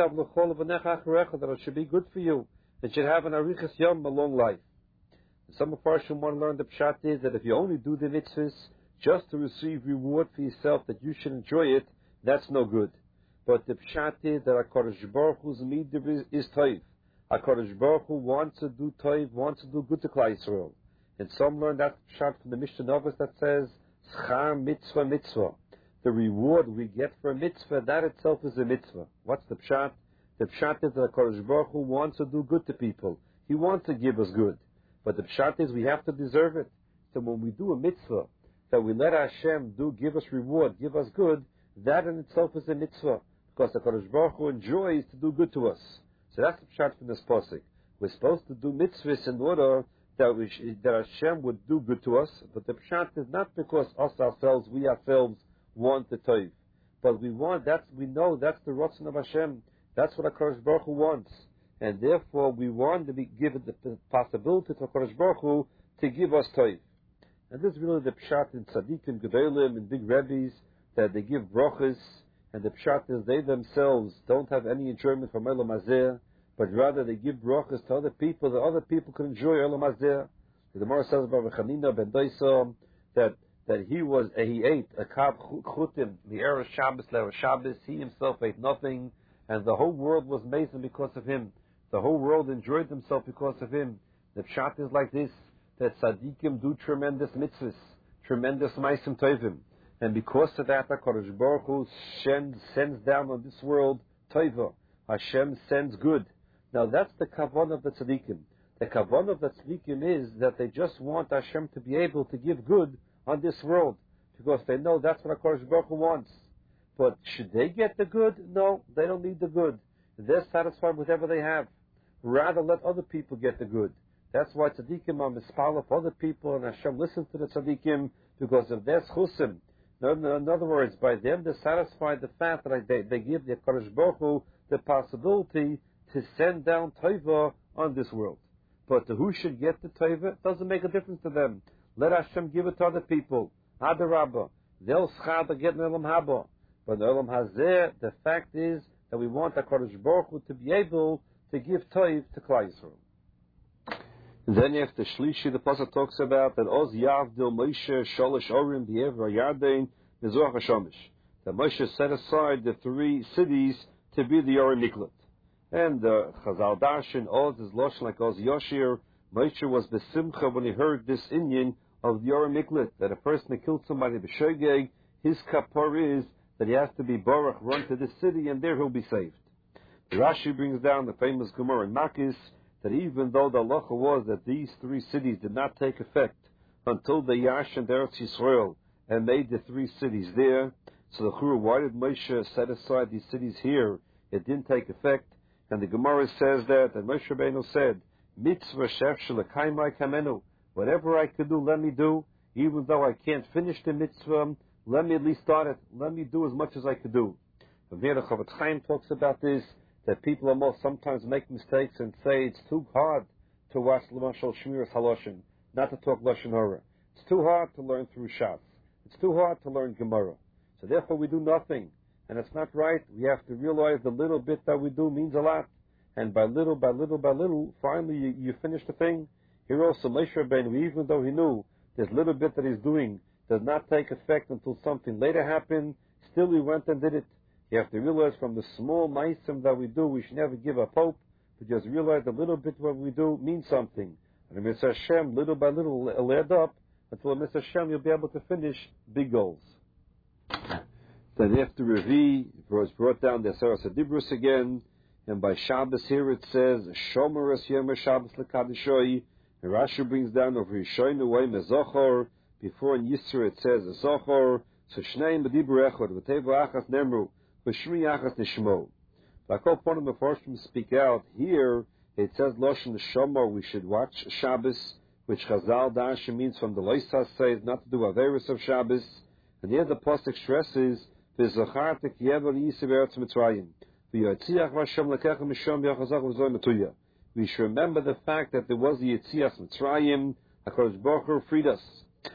it should be good for you. It should have an arichas yom, a long life. And some of us who want to learn the pshat is that if you only do the mitzvahs just to receive reward for yourself, that you should enjoy it, that's no good. But the pshat is that HaKadosh Baruch Hu's midah is toiv. HaKadosh Baruch Hu wants to do toiv, wants to do good to Klal Yisrael. And some learn that pshat from the Mishnah Novus that says, Schar mitzvah mitzvah. The reward we get for a mitzvah, that itself is a mitzvah. What's the pshat? The pshat is that HaKadosh Baruch Hu wants to do good to people. He wants to give us good. But the pshat is we have to deserve it. So when we do a mitzvah, that we let Hashem do, give us reward, give us good, that in itself is a mitzvah. Because HaKadosh Baruch Hu enjoys to do good to us. So that's the pshat from this pasuk. We're supposed to do mitzvahs in order that, we sh- that Hashem would do good to us. But the pshat is not because us ourselves, we ourselves want the toiv. But we want, that's, we know that's the rotzon of Hashem. That's what HaKadosh Baruch Hu wants. And therefore we want to be given the, the possibility to HaKadosh Baruch Hu to give us toiv. And this is really the pshat in tzaddikim, gedolim, and big rabbis, that they give brachas. And the pshat is they themselves don't have any enjoyment from Olam Hazeh, but rather they give brachas to other people that other people can enjoy Olam Hazeh. The Gemara says about Rechanina ben Doisa that that he was uh, he ate a kab chutim the erev Shabbos le'erev Shabbos. He himself ate nothing, and the whole world was amazing because of him. The whole world enjoyed themselves because of him. The pshat is like this: that tzaddikim do tremendous mitzvahs, tremendous ma'asim tovim. And because of that, HaKadosh Baruch Hu sends, sends down on this world Tova. Hashem sends good. Now that's the kavanah of the tzaddikim. The kavanah of the tzaddikim is that they just want Hashem to be able to give good on this world, because they know that's what HaKadosh Baruch Hu wants. But should they get the good? No, they don't need the good. They're satisfied with whatever they have. Rather let other people get the good. That's why tzaddikim are mispala for other people, and Hashem listens to the tzaddikim because of their chusim. In other words, by them they satisfy the fact that they, they give the HaKadosh Baruch Hu the possibility to send down Tova on this world. But who should get the Tova? It doesn't make a difference to them. Let Hashem give it to other people. Adarabba. They'll schada get in Olam Haba. But in Olam Hazeh, the fact is that we want HaKadosh Baruch Hu to be able to give Tov to Klal Yisrael. Then after Shlishi, the Pasuk talks about that Oz Yavdil Moshe Sholosh Orim B'Ever Yarden Mizrach HaShomish. That Moshe set aside the three cities to be the Orim Miklat. And uh, Chazal Darshan, Oz is Loshen like Oz Yoshir. Moshe was besimcha when he heard this inyan of the Yoram Miklet, that a person that killed somebody b'shogeg, his kapor is that he has to be Baruch, run to the city, and there he'll be saved. Rashi brings down the famous Gemara in Makis that even though the halacha was that these three cities did not take effect until the Yashin Eretz Yisrael and made the three cities there, so the Chura, why did Moshe set aside these cities here? It didn't take effect, and the Gemara says that, and Moshe Rabbeinu said, Mitzvah shef shelakaimai kamenu. Whatever I could do, let me do. Even though I can't finish the mitzvah, let me at least start it. Let me do as much as I could do. The Chavetz Chaim talks about this, that people almost sometimes make mistakes and say it's too hard to watch L'mashal Shmiras Haloshin, not to talk Lashon Hara. It's too hard to learn through Shas. It's too hard to learn Gemara. So therefore we do nothing. And it's not right. We have to realize the little bit that we do means a lot. And by little, by little, by little, finally you, you finish the thing. Here also, Moshe Rabbeinu, even though he knew this little bit that he's doing does not take effect until something later happened, still he went and did it. You have to realize from the small ma'asim that we do, we should never give up hope, but just realize the little bit what we do means something. And Mitzvah Hashem, little by little, will add up until Mitzvah Hashem you'll be able to finish big goals. Then after Revi, it was brought down the Aseres HaDibrus again, and by Shabbos here it says, Shomer es Yom Shabbos lekadishoi. And Rashi brings down over Yishoinu way mezochor. Before in Yisro it says zochor. So Shneim b'dibur echad v'teva achas nemru v'shmi achas nishmo. Like all part of the first speak out here, it says Loshen Shomer. We should watch Shabbos, which Chazal Darshan means from the Loisas says not to do Averis of Shabbos. And here the pasuk stresses v'zochar tekyever yisiv eretz Mitzrayim. We should remember the fact that there was the Yetzias Mitzrayim, HaKadosh Baruch Hu freed us.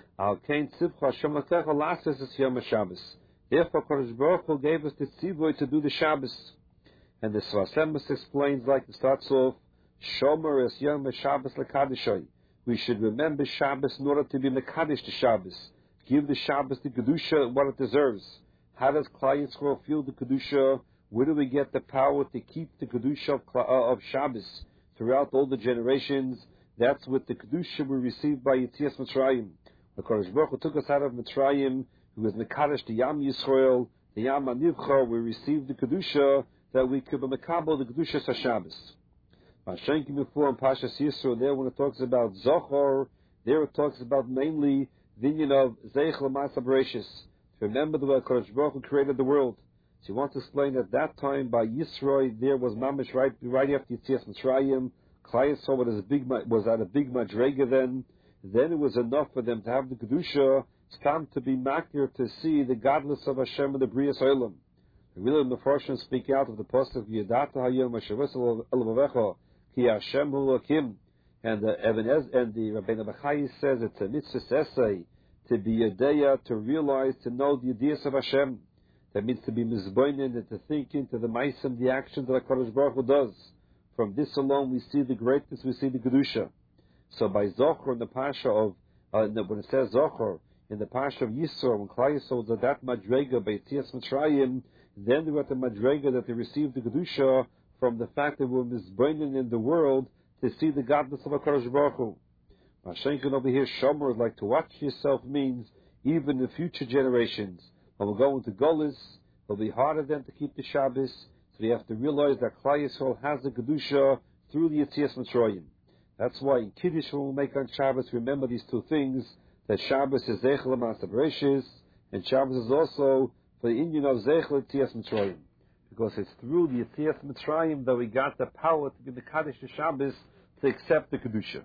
Therefore, HaKadosh Baruch Hu gave us the tzivoy to do the Shabbos. And the Sfas Emes explains, like it starts off, Shomer es Yom Shabbos lekadishay. We should remember Shabbos in order to be mekadosh to Shabbos. Give the Shabbos the kedusha what it deserves. How does Klal Yisrael feel the kedusha? Where do we get the power to keep the Kedusha of, uh, of Shabbos throughout all the generations? That's with the Kedusha we received by Yetzias Mitzrayim. The Kodesh Baruch Hu took us out of Mitzrayim, who was Mekadosh the Yam Yisrael, the Yam HaNivcha. We received the Kedusha that we could be Mekabel, the Kedusha of Shabbos. Mashenki before in Pashas Yisro, there when it talks about Zochor, there it talks about mainly the union of Zeich L'Ma'aseh Bereishis. Remember the way Kodesh Baruch Hu created the world. So he wants to explain at that time by Yisroi there was mamish right right after Yetzias Mitzrayim. Klal Yisrael was a big was at a big madrega then. Then it was enough for them to have the kedusha. It's time to be makir to see the godless of Hashem and the Brias Olam. The real Mefarshim speak out of the pasuk Yedata Hayom Hashavos Elvavecha Ki Hashem Hu Lakim, and the Ebenez and the Rabbeinu Bachai says it's a mitzvah essay to be Yedeya, to realize, to know the ideas of Hashem. That means to be mizboinen and to think into the ma'asim, the actions that HaKadosh Baruch Hu does. From this alone we see the greatness, we see the kedusha. So by Zochor in the Pasha of, uh, when it says Zochor, in the Pasha of Yisro, when Klal Yisrael was at that madrega by Yetzias Mitzrayim, then they were at the madrega that they received the kedusha from the fact that we were mizboinen in the world to see the godness of HaKadosh Baruch Hu. Mashenkin over here, Shomer, like to watch yourself means even in future generations. When we go into Golis, it'll be harder then to keep the Shabbos. So we have to realize that Klal Yisrael has the Kedusha through the Yetzias Mitzrayim. That's why in Kiddush when we make on Shabbos, remember these two things, that Shabbos is Zeichel L'Ma'aseh Bereishis, and Shabbos is also for the union of Zeichel Yetzias Mitzrayim. Because it's through the Yetzias Mitzrayim that we got the power to be the Kaddish to Shabbos to accept the Kedusha.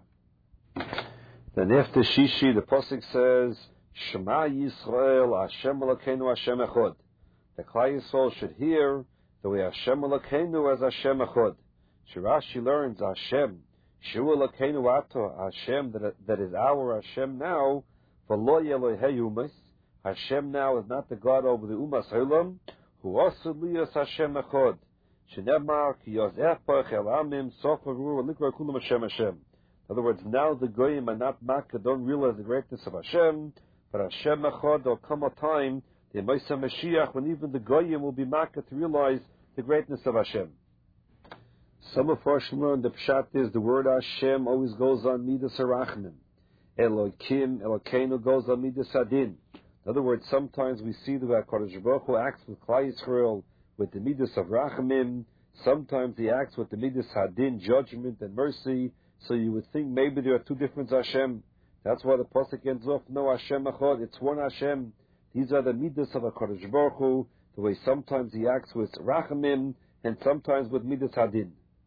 Then after Shishi, the Pasuk says, Shema Yisrael, Hashem Elokeinu, Hashem Echad. The Klal Yisrael should hear the way Hashem Elokeinu as Hashem Echad. Shirashi learns Hashem, Shu Elokeinu Ato, Hashem that, that is our Hashem now, V'lo Yelohei Umas. Hashem now is not the God over the Umas Olam, Hu Osud Liyos Hashem Echad. Shenemar Ki Yozeh Pach El Amim Sofaru Likra Kulam Hashem Hashem. In other words, now the Goyim are not Makkah, don't realize the greatness of Hashem, but Hashem Echad, there'll come a time, the Moshe Mashiach, when even the Goyim will be Makkah to realize the greatness of Hashem. Some of us learn the pshat is the word Hashem always goes on Midas Harachmim. Elokim, Elokeinu goes on Midas Hadin. In other words, sometimes we see that HaKadosh Baruch Hu acts with Klal Yisrael with the Midas of Rachamim. Sometimes he acts with the Midas Hadin, judgment and mercy. So you would think maybe there are two different Hashem. That's why the pasuk ends off, no Hashem Echad, it's one Hashem. These are the Midas of HaKadosh Baruch Hu, the way sometimes he acts with Rachamim and sometimes with Midas Hadin.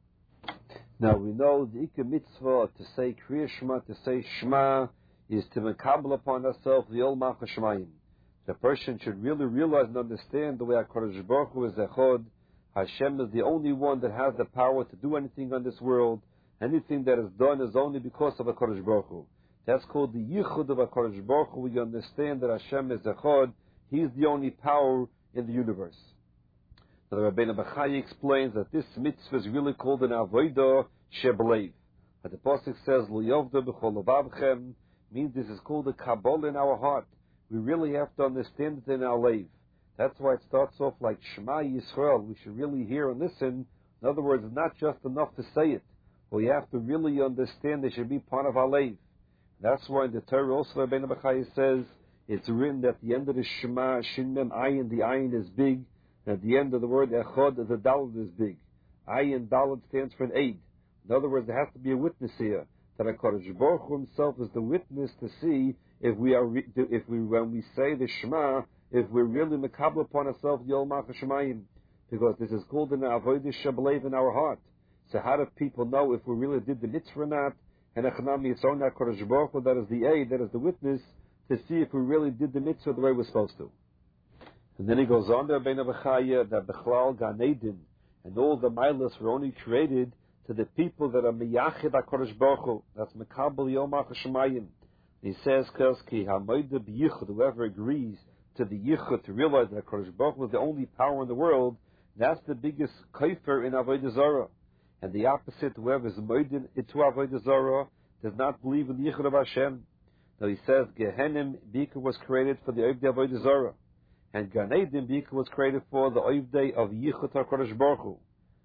Now we know the Ikka Mitzvah to say Kriya Shema, to say Shema, is to mekabel upon ourselves the Ol Malchus Shemayim. The person should really realize and understand the way HaKadosh Baruch Hu is Echad. Hashem is the only one that has the power to do anything on this world. Anything that is done is only because of HaKadosh Baruch Hu. That's called the Yichud of HaKadosh Baruch Hu. We understand that Hashem is Echad. He is the only power in the universe. Now the Rabbeinu Bachai explains that this mitzvah is really called an Avodah Shebelev. But the pasuk says, L'yovda b'chol levavchem, means this is called a Kabbalah in our heart. We really have to understand it in our life. That's why it starts off like Shema Yisrael. We should really hear and listen. In other words, it's not just enough to say it. We have to really understand it should be part of our life. That's why in the Torah also Rabbeinu Bachai says, it's written that at the end of the Shema, Shin Mem Ayin, the Ayin is big. And at the end of the word Echad, the Dalet is big. Ayin Dalet stands for an aid. In other words, there has to be a witness here. That HaKadosh Baruch Hu himself is the witness to see if we are, re- if we, when we say the Shema, if we're really mekabel upon ourselves the Ol Malchus Shemayim. Because this is called an Avodah Shebelev in our heart. So how do people know if we really did the mitzvah or not? And Echanami, it's only HaKadosh Baruch Hu that is the aid, that is the witness, to see if we really did the mitzvah the way we're supposed to. And then he goes on to Rabbeinu Bachaya that Bechlal Gan Eden and all the milas were only created to the people that are miyachid HaKadosh Baruch Hu. That's mekabel Yom HaShemayim. He says, because ki hamoide b'yichud, whoever agrees to the yichud, to realize that HaKadosh Baruch Hu is the only power in the world, that's the biggest kaifer in Avodah Zarah. And the opposite, whoever is moidin into Avodah Zarah, does not believe in the yichud of Hashem. Now he says, Gehenim Bika was created for the Ovdei Avodah Zarah. And Gan Eden Bika was created for the Ovdei of yichud HaKadosh Baruch Hu.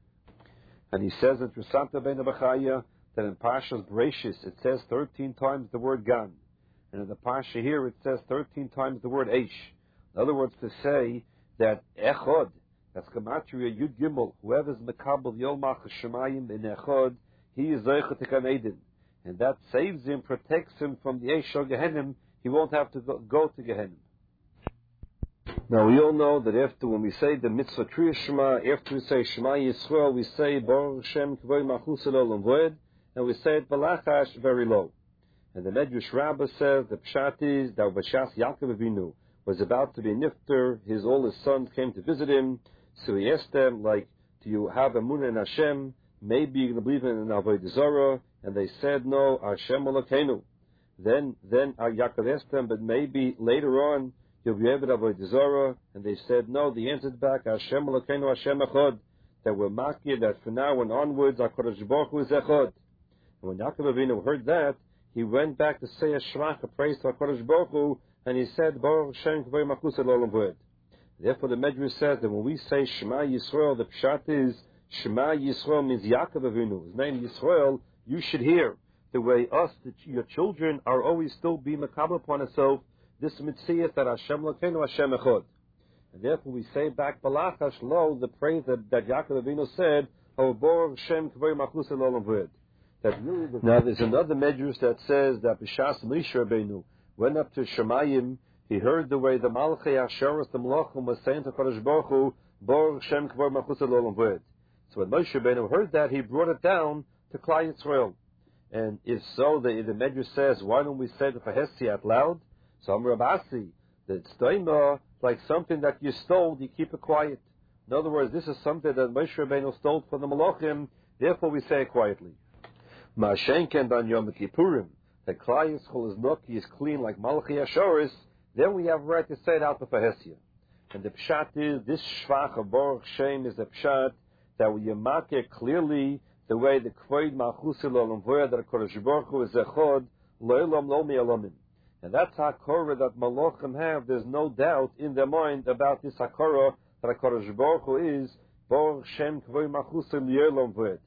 And he says in Trisanta Rabbeinu Bachaya that in Parshas Bereshis it says thirteen times the word Gan. And in the Parsha here it says thirteen times the word Eish. In other words, to say that Echad, that's Gematria Yud Gimel, whoever is Mekabel Yom Malchus Shemayim in Echad, he is Zeichet to Gan Eden. And that saves him, protects him from the Eish of Gehenim. He won't have to go, go to Gehenim. Now we all know that after, when we say the mitzvah Kriya Shema, after we say Shema Yisrael, we say Baruch Hashem K'vay Malchus Olam V'ed, and we say it Balachash very low. And the Medrash Rabbah says the pshat is that Bashas Yaakov Avinu was about to be nifter. His all his sons came to visit him, so he asked them, like, do you have emunah in Hashem? Maybe you're going to believe in Avodah Zarah. And they said, no, Hashem Elokeinu. Then, then Yaakov asked them, but maybe later on you'll be able to Avodah Zarah. And they said, no. They answered back, Hashem Elokeinu, Hashem Echad. That we're makir that from now and onwards, HaKadosh Baruch Hu is Echad. And when Yaakov Avinu heard that, he went back to say a shmach, a praise to HaKadosh Baruch Hu, and he said, Baruch Hashem K'vay Malchus Olam V'ed. Therefore, the Medrash says that when we say Shema Yisrael, the pshat is Shema Yisrael means Yaakov Avinu. His name Yisrael. You should hear the way us, the, your children, are always still being makabel upon itself. This mitzvah that Hashem Elokeinu, Hashem Echad. And therefore, we say back Balachash Lo, the praise that, that Yaakov Avinu said, O Baruch Hashem K'vay Malchus Olam V'ed. That really the now there's another medrash that says that B'shas Moshe Rabbeinu went up to Shemayim. He heard the way the Malchei Asheros, the Malachim, was saying to Kadosh Baruch Hu, Baruch Hashem K'vay Malchus Olam V'ed. So when Moshe Rabbeinu heard that, he brought it down to Klal Yisrael. And if so, the, the Medrash says, why don't we say the Fahesi out loud? So I'm Rabasi, that it's daima, like something that you stole, you keep it quiet. In other words, this is something that Moshe Rabbeinu stole from the Malachim, therefore we say it quietly. Ma'ashenken dan Yom Kippurim, that Klal Yisrael is nuki, is clean like Malachei Asheros, then we have a right to say it out to Fahesia. And the pshat is, this shvach of Baruch Shem is the pshat that we mark it clearly the way the Kvoid Malchus Olam V'ed that HaKadosh Baruch Hu is Echad Lo'elam Lo Mi'alamim. And that's HaKorah that Malachim have. There's no doubt in their mind about this HaKorah that HaKadosh Baruch Hu is Baruch Shem Kvoid Malchus Lo'elam V'ed.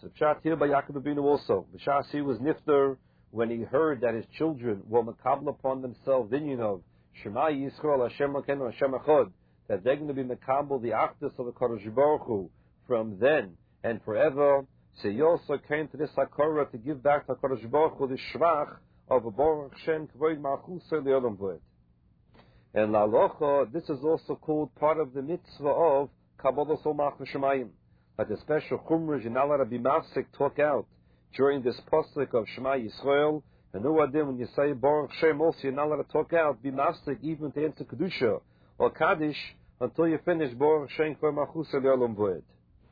So Pshat here by Yaakov Avinu also. B'shas he was nifter when he heard that his children will makabel upon themselves the union of Shema Yisrael Hashem Elokeinu Hashem Echad, that they're going to be makabel the achdus of the Kadosh Baruch Hu from then and forever. So he also came to this Hakora to give back to Kadosh Baruch Hu the shvach of a Baruch Shem Kavod Malchusay Le'olam V'ed. And La'alocha, this is also called part of the mitzvah of Kabbalah Sol Malchus Shemayim. But the special chumrah Jinala Rabbi Mafsik took out during this pasuk of Shema Yisrael, and Uadim, when you say Baruch Shem, also you're not allowed to talk out, be Mafsik, even to answer Kedusha or Kaddish, until you finish Baruch Shem Kavod Malchusay Le'olam V'ed.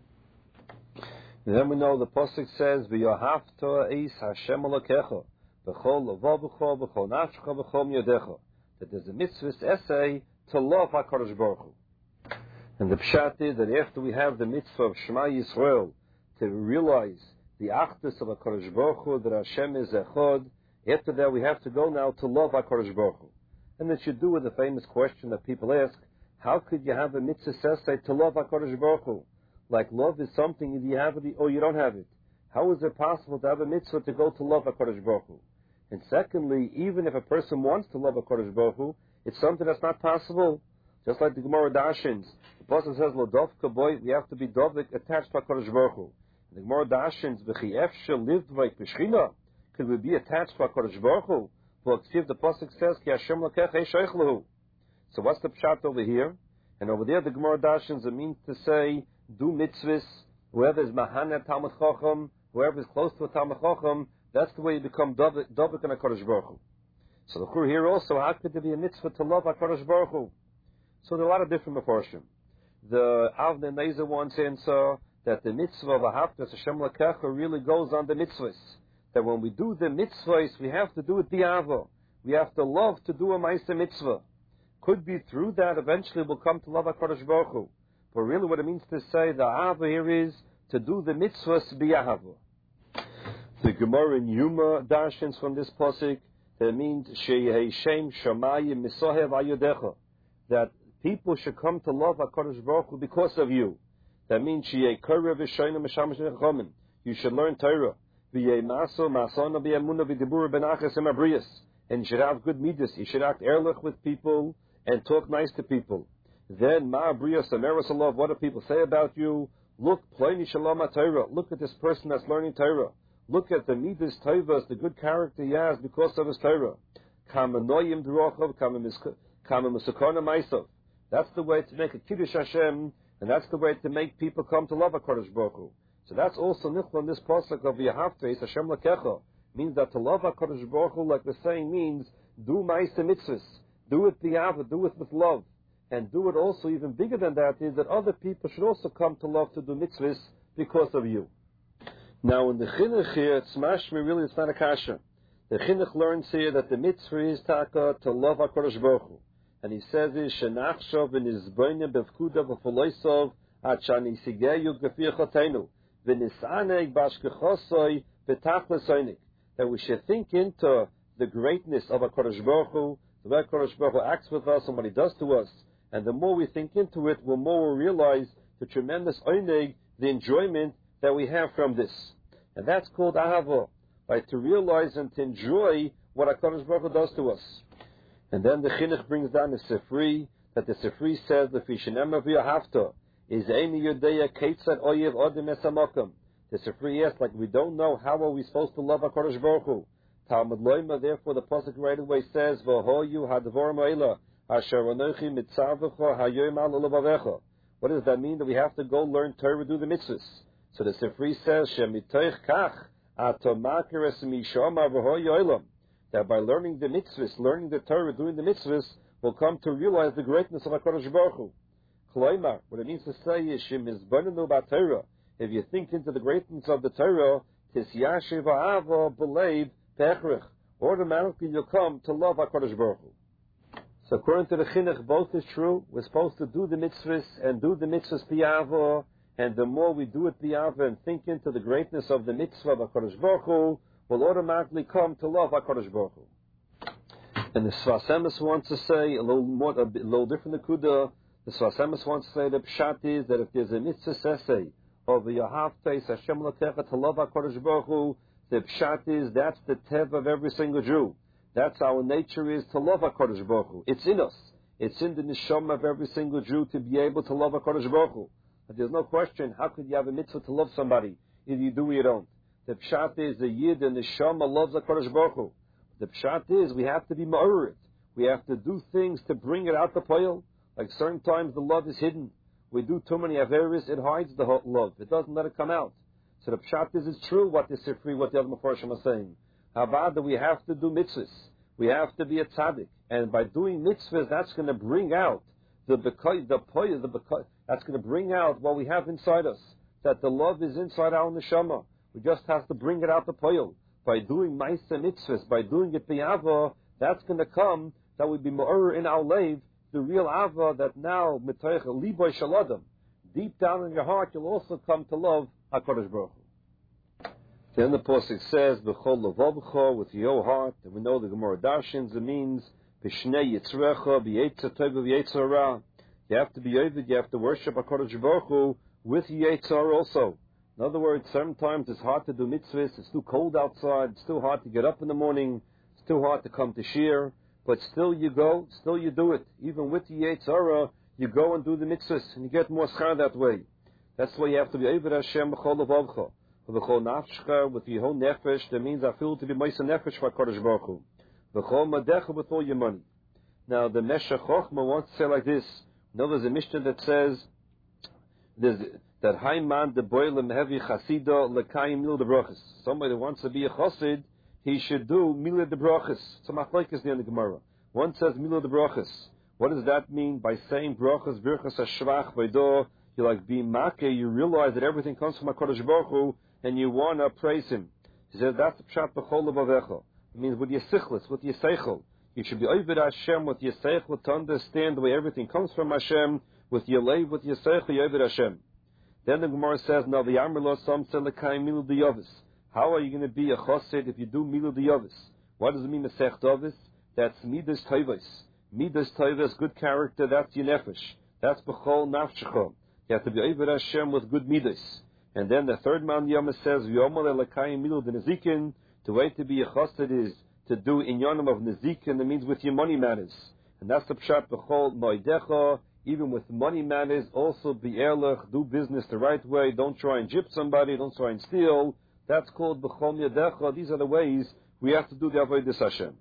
And then we know the pasuk says, V'yohavta eis Hashem Elokecha, B'chol levavecha, B'chol nafshecha, B'chol miyodecha, that there's a mitzvah essay to love HaKadosh Baruch Hu. And the pshat is that after we have the mitzvah of Shema Yisrael, to realize the achdus of HaKadosh Baruch Hu, that Hashem is Echad, after that we have to go now to love HaKadosh Baruch Hu. And it should do with the famous question that people ask, how could you have a mitzvah essay to love HaKadosh Baruch Hu? Like love is something, either you have it or you don't have it. How is it possible to have a mitzvah to go to love HaKadosh Baruch Hu? And secondly, even if a person wants to love HaKadosh Baruch Hu, it's something that's not possible. Just like the Gemara Dashins, the Pasuk says, "Lo dovka boy," we have to be dovik attached to HaKadosh Baruch Hu. The Gemara Dashins, "V'chi efshel lived like b'shchina," could we be attached to HaKadosh Baruch Hu? Well, the Pasuk says, "Ki Hashem lokech eishaych lehu." So what's the pshat over here? And over there, the Gemara Dashins, it means to say, do mitzvahs. Whoever is mahana Talmud Chacham, whoever is close to a Talmud Chacham, that's the way you become dovik dovik in HaKadosh Baruch Hu. So the Chur here also, how could there be a mitzvah to love HaKadosh Baruch Hu? So there are a lot of different mefarshim. The Avnei Nezer wants answer that the mitzvah of Ahavtas Hashem Elokecha really goes on the mitzvahs. That when we do the mitzvahs, we have to do it bi'ava. We have to love to do a ma'aseh mitzvah. Could be through that eventually we'll come to love HaKadosh Baruch Hu. But really what it means to say, the Ahava here is to do the mitzvahs bi'ahava. The Gemara in Yuma darshins from this pasuk, that means Sheyeh Shem Shamayim Misohev Ayodecha, that people should come to love HaKadosh Baruch Hu because of you. That means Sheyeh Koreh V'Shoyna Meshamash Nechamin. You should learn Torah. V'yeh Maso Masona V'yemuna V'dibura Benachas Emabriyas. And you should have good midas. You should act ehrlich with people and talk nice to people. Then Ma'abriyas Ameras Allah, what do people say about you? Look, Ploini Shalom HaTorah. Look at this person that's learning Torah. Look at the midas Tovas, the good character he has because of his Torah. Kama Noyim D'rochav, Kama Musakona Maisav. That's the way to make a Kiddush Hashem, and that's the way to make people come to love HaKadosh Baruch Hu. So that's also nichla in this pasuk of Yahavta, Hashem Lakecha, means that to love HaKadosh Baruch Hu, like the saying means, do ma'aseh mitzvahs, do it b'yava, do it with love, and do it also even bigger than that is that other people should also come to love to do mitzvahs because of you. Now in the chinuch here, it's mashmi, really it's not a kasha. The chinuch learns here that the mitzvah is taka to love HaKadosh Baruch Hu. And he says this, Shenachshov v'nizboine b'fkuda v'foloisov at shani sigeyu g'fir chotenu v'nisaneg b'ashkechosoi v'tachlesoinik. That we should think into the greatness of HaKadosh Baruch Hu, the way HaKadosh Baruch Hu acts with us and what He does to us. And the more we think into it, the more we realize the tremendous oineg, the enjoyment that we have from this. And that's called ahava, like to realize and to enjoy what HaKadosh Baruch Hu does to us. And then the chinuch brings down the Sifri, that the Sifri says, the Fishinema v'yahavta, is Eini Yodeya Keitzad Oyev Odem Esamokim. The Sifri asks, like, we don't know how are we supposed to love HaKadosh Baruch Hu. Talmud Loima, therefore the pasuk right away says, V'hoyu hadvar ma'ila, asher anochi mitzavecha hayoyim al levavecha. What does that mean? That we have to go learn Torah, do the mitzvahs. So the Sifri says, Shemitoich kach, atomakeres mishoma v'hoyu olam. That by learning the mitzvahs, learning the Torah, doing the mitzvahs, we'll come to realize the greatness of HaKadosh Baruch Hu. Kloimar, what it means to say is, Shemizbanenu b'Torah. If you think into the greatness of the Torah, tis yashiv ha'ava b'leiv pe'echrich. Automatically you'll come to love HaKadosh Baruch Hu. So according to the chinuch, both is true. We're supposed to do the mitzvahs and do the mitzvahs b'yava, and the more we do it b'yava and think into the greatness of the mitzvah of HaKadosh Baruch Hu, will automatically come to love HaKadosh Baruch Hu. And the Sfas Emes wants to say a little more, a, bit, a little different than Kuda. The Sfas Emes wants to say the pshat is that if there's a mitzvah essay of the Yahavtes Hashem Lakecha, to love HaKadosh Baruch Hu. The pshat is, that's the tev of every single Jew. That's our nature, is to love HaKadosh Baruch Hu. It's in us. It's in the neshama of every single Jew to be able to love HaKadosh Baruch Hu. But there's no question, how could you have a mitzvah to love somebody? Either you do or you don't. The pshat is, the yid and the neshama loves HaKadosh Baruch Hu. The pshat is, we have to be ma'urit. We have to do things to bring it out the poil. Like certain times the love is hidden. We do too many averis, it hides the love. It doesn't let it come out. So the pshat is, it's true what the Sifri, what the other Mefarshim are saying. How about that we have to do mitzvahs? We have to be a tzaddik. And by doing mitzvahs, that's going to bring out the bekoy, the poy, the bekoy, that's going to bring out what we have inside us. That the love is inside our neshama. We just have to bring it out the poil. By doing ma'aseh mitzvahs, by doing it b'yava, that's going to come, that we be ma'ur in our leiv, the real ava that now, mitoich liboy shaladam, deep down in your heart, you'll also come to love HaKadosh Baruch Hu. Then the Pasuk says, B'chol levavcha, with your heart, and we know the Gemara Darshins, it means, B'shnei yitzrecha, b'yetzer tov, b'yetzer ra. You have to be ovid, you have to worship HaKadosh Baruch Hu with yetzer also. In other words, sometimes it's hard to do mitzvahs, it's too cold outside, it's too hard to get up in the morning, it's too hard to come to shir, but still you go, still you do it. Even with the Yetzirah, you go and do the mitzvahs, and you get more schar that way. That's why you have to be Eved Hashem b'chol levavcha, b'chol nafshcha, with your whole nefesh. That means I feel to be Moshe nefesh for HaKadosh Baruch Hu. B'chol madecha, with all your money. Now the Meshech Chochma wants to say like this. Now there's a Mishnah that says there's, that Haiman de boilem heavy chasida lekayim mil de brachas. Somebody that wants to be a chassid, he should do Mila de Brachas. So machlekes in the Gemara. One says Mila de Brachas. What does that mean? By saying Brachas, Birchas HaShvach, Vaido, you like be Make, you realize that everything comes from HaKadosh Baruch Hu, and you want to praise Him. He says, that's the Pshat B'chol Levavecha. It means with your sichlis, with your seichel. You should be Oved Hashem with your seichel to understand the way everything comes from Hashem, with your leiv, with your seichel, you Oved Hashem. Then the Gemara says, now the Amrlo Sam Selekayim Mila de Yovis. How are you going to be a chassid if you do Milu Diyavis? What does it mean, Masech Davis? That's Midas Toivas. Midas Toivas, good character, that's your nefesh. That's B'chol Nafshecha. You have to be Oved Hashem with good Midas. And then the third man Yama says, V'yomol Elakayim Milu de Nezikin. The way to be a chassid is to do Inyanim of Nezikin, that means with your money matters. And that's the Pshat B'chol Moidecha. Even with money matters, also be Erlech, do business the right way. Don't try and jip somebody, don't try and steal. That's called B'chol Yadecha. These are the ways we have to do the Avodas Hashem.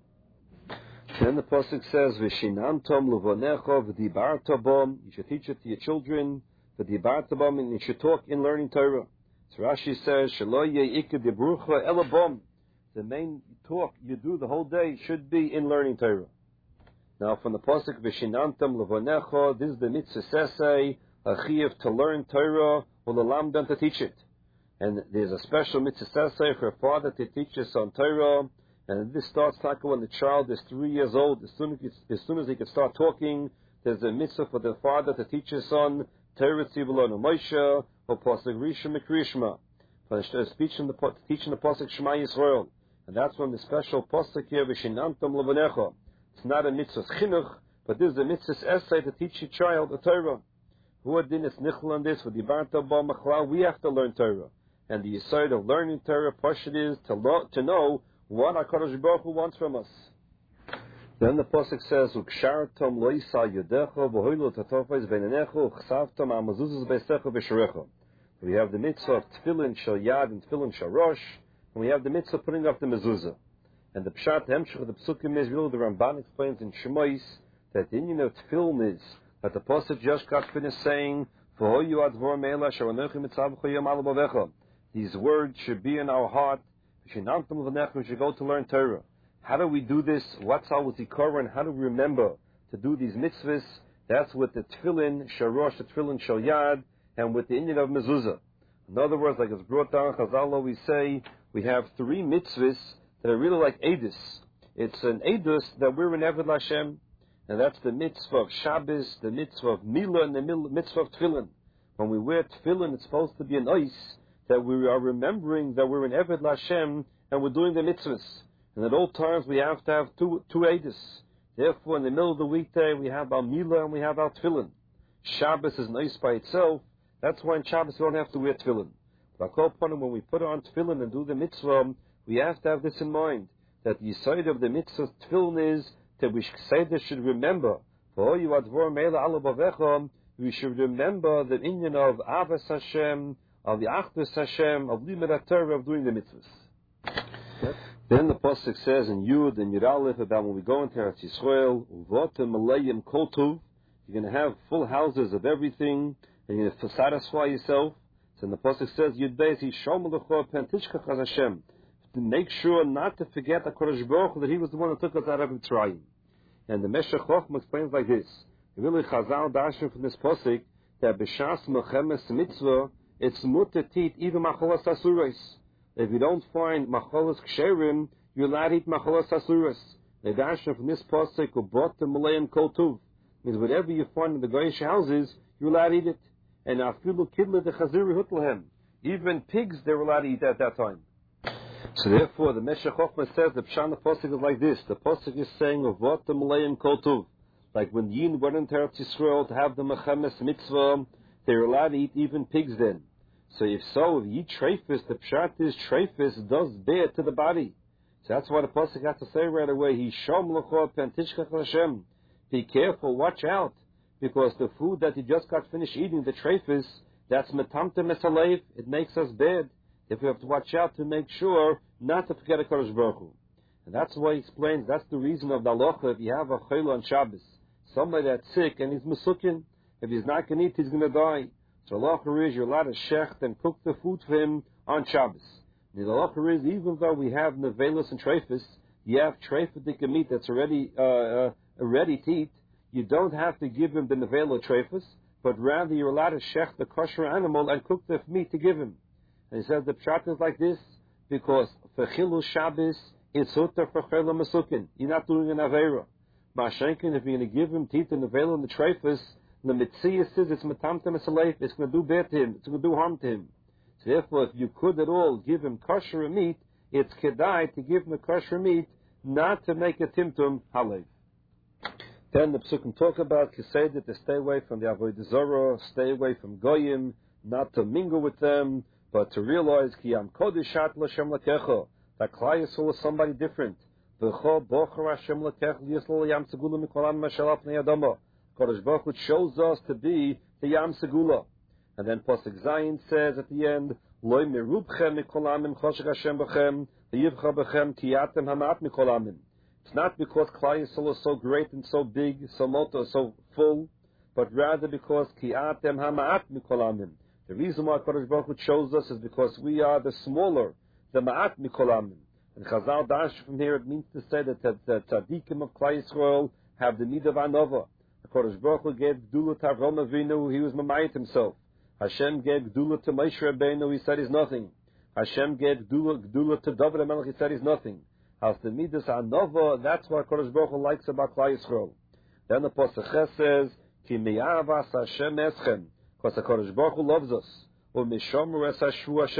Then the Pasuk says, V'shinantom levonecha v'dibarta bom. You should teach it to your children. V'dibarta bom, and you should talk in learning Torah. So Rashi says, Shelo ye'iked dibrucha ela bom. The main talk you do the whole day should be in learning Torah. Now from the Pasuk, V'shinantom levonecha, this is the mitzvah sesei, a chiyuv to learn Torah, or the lamdan to teach it. And there's a special mitzvah for a father to teach his son Torah. And this starts like when the child is three years old. As soon as, he, as soon as he can start talking, there's a mitzvah for the father to teach his son Torah Tzivulon Moshe or Pasuk Rishon Mikrishma. For teaching the teaching the Pasuk Shema Yisrael. And that's when the special Pasuk here, V'shinantom levonecha. It's not a mitzvah chinuch, but this is a mitzvah essay to teach your child a Torah. Who din is nichel on this? We have to learn Torah. And the aside of learning Torah, Pashut is to, lo- to know what HaKadosh Baruch Hu wants from us. Then the Pasuk says, Ukshartom lo yisal yodecha v'hoilo tatofais beinenecha uchsavtom amazuzas beisecha v'sharecha. We have the mitzvah of tefillin shel yad and tefillin shel rosh, and we have the mitzvah of putting up the mezuzah. And the pshat, the hemshech of the psukim is, the Ramban explains in Shemais that the Indian of tefillin is that the Pasuk just got finished saying, V'hoyu advor me'ela sharonechi mitzav choyam ala bavecha. These words should be in our heart. We should go to learn Torah. How do we do this? What's our zikaron? How do we remember to do these mitzvahs? That's with the tefillin, sharosh, the tefillin, shal yad, and with the Indian of mezuzah. In other words, like it's brought down, Chazal always say, we have three mitzvahs that are really like edus. It's an edus that we're in Eved Hashem, and that's the mitzvah of Shabbos, the mitzvah of Milah, and the mitzvah of tefillin. When we wear tefillin, it's supposed to be an ois, that we are remembering that we're in Eved Hashem and we're doing the mitzvahs. And at all times we have to have two two edus. Therefore, in the middle of the weekday we have our milah and we have our tefillin. Shabbos is nice by itself. That's why in Shabbos we don't have to wear tefillin. But when we put on tefillin and do the mitzvah, we have to have this in mind, that the side of the mitzvah tefillin is that we should remember, we should remember the inyan of Avas Hashem, of the Achdus Hashem, of Limud Torah, of doing the mitzvahs. Yep. Then the pasuk says in Yud and Yud Aleph about when we go into Eretz Yisrael, Uvotem Malayim Kol Tuv, you're going to have full houses of everything, and you're going to satisfy yourself. So the pasuk says, Yud Beis Yishom Lecho Pentishkach Hashem, to make sure not to forget HaKadosh Baruch Hu, that He was the one that took us out of Mitzrayim. And the Meshech Chochmah explains like this. Really, Chazal Darshan from this pasuk that b'shas mechemes mitzvah it's mutter to eat even macholas asuros. If you don't find macholas ksherim, you're allowed to eat macholas asuros. The Darshan from this pasuk ubot malayim kol tuv means whatever you find in the Goyish houses, you're allowed to eat it. And afilu kidla de chaziri hutlehem, even pigs they were allowed to eat at that time. So therefore, the Meshech Chochmah says the pshat the pasuk is like this. The pasuk is saying ubot malayim kol tuv. Like when Yin went into Eretz Yisrael to have the Mechemes mitzvah, they were allowed to eat even pigs then. So if so, if you eat treifus, the pshat is treifus does bad to the body. So that's why the pasuk has to say right away, Hishom l'cho pentishkach Hashem. Be careful, watch out, because the food that you just got finished eating, the treifus, that's metamtem esalev, it makes us bad. If we have to watch out to make sure not to forget HaKadosh Baruch Hu. And that's why he explains, that's the reason of the halacha, if you have a chayla on Shabbos, somebody that's sick and he's mesukin, if he's not going to eat, he's going to die. So halacha is you're allowed to shecht and cook the food for him on Shabbos. And the halacha is even though we have nevelos and treifus, you have treifadik meat that's already uh, uh, ready to eat, you don't have to give him the nevelo treifus, but rather you're allowed to shecht the kosher animal and cook the meat to give him. And he says the pshat is like this, because for chilul Shabbos, it's hutter for chayla mesukin. You're not doing an aveira. Mashenkin, if you're going to give him teeth and the veil and the treifus, the mitzvah says it's metamtem esaleif, it's going to do bad to him, it's going to do harm to him. So therefore, if you could at all give him kosher meat, it's kedai to give him the kosher meat, not to make a timtum halev. Then the psukim talk about kiseda to stay away from the avodah zarah, stay away from goyim, not to mingle with them, but to realize ki am kodishat l'shem lakecha, that Klal Yisrael is somebody different. Kodesh Baruch Hu shows us to be the Yam Segula. And then Pasuk Zayin says at the end, Loi merubchem mikol amin choshech Hashem b'chem, v'yivcha b'chem kiyatem hamat mikol amin. It's not because Klal Yisrael is so great and so big, so moto, so full, but rather because kiyatem hamat mikol amin. The reason why Kodesh Baruch Hu shows us is because we are the smaller, the ma'at mikol amin. And Chazal Dash from here, it means to say that the, the tzaddikim of Klal Yisrael have the need of Anova. The Kodesh Baruch Hu gave Gdula to Avram Avinu, he was Mamayit himself. Hashem gave Gdula to Moshe Rabbeinu, he said he's nothing. Hashem gave Gdula, Gdula to David HaMelech, he said he's nothing. As the midas Anova, that's what Kodesh Baruch Hu likes about Klal Yisrael. Then the Pasuk Ches says, Ki miyavas Hashem eschem, because the Kodesh Baruch Hu loves us. Because HaKadosh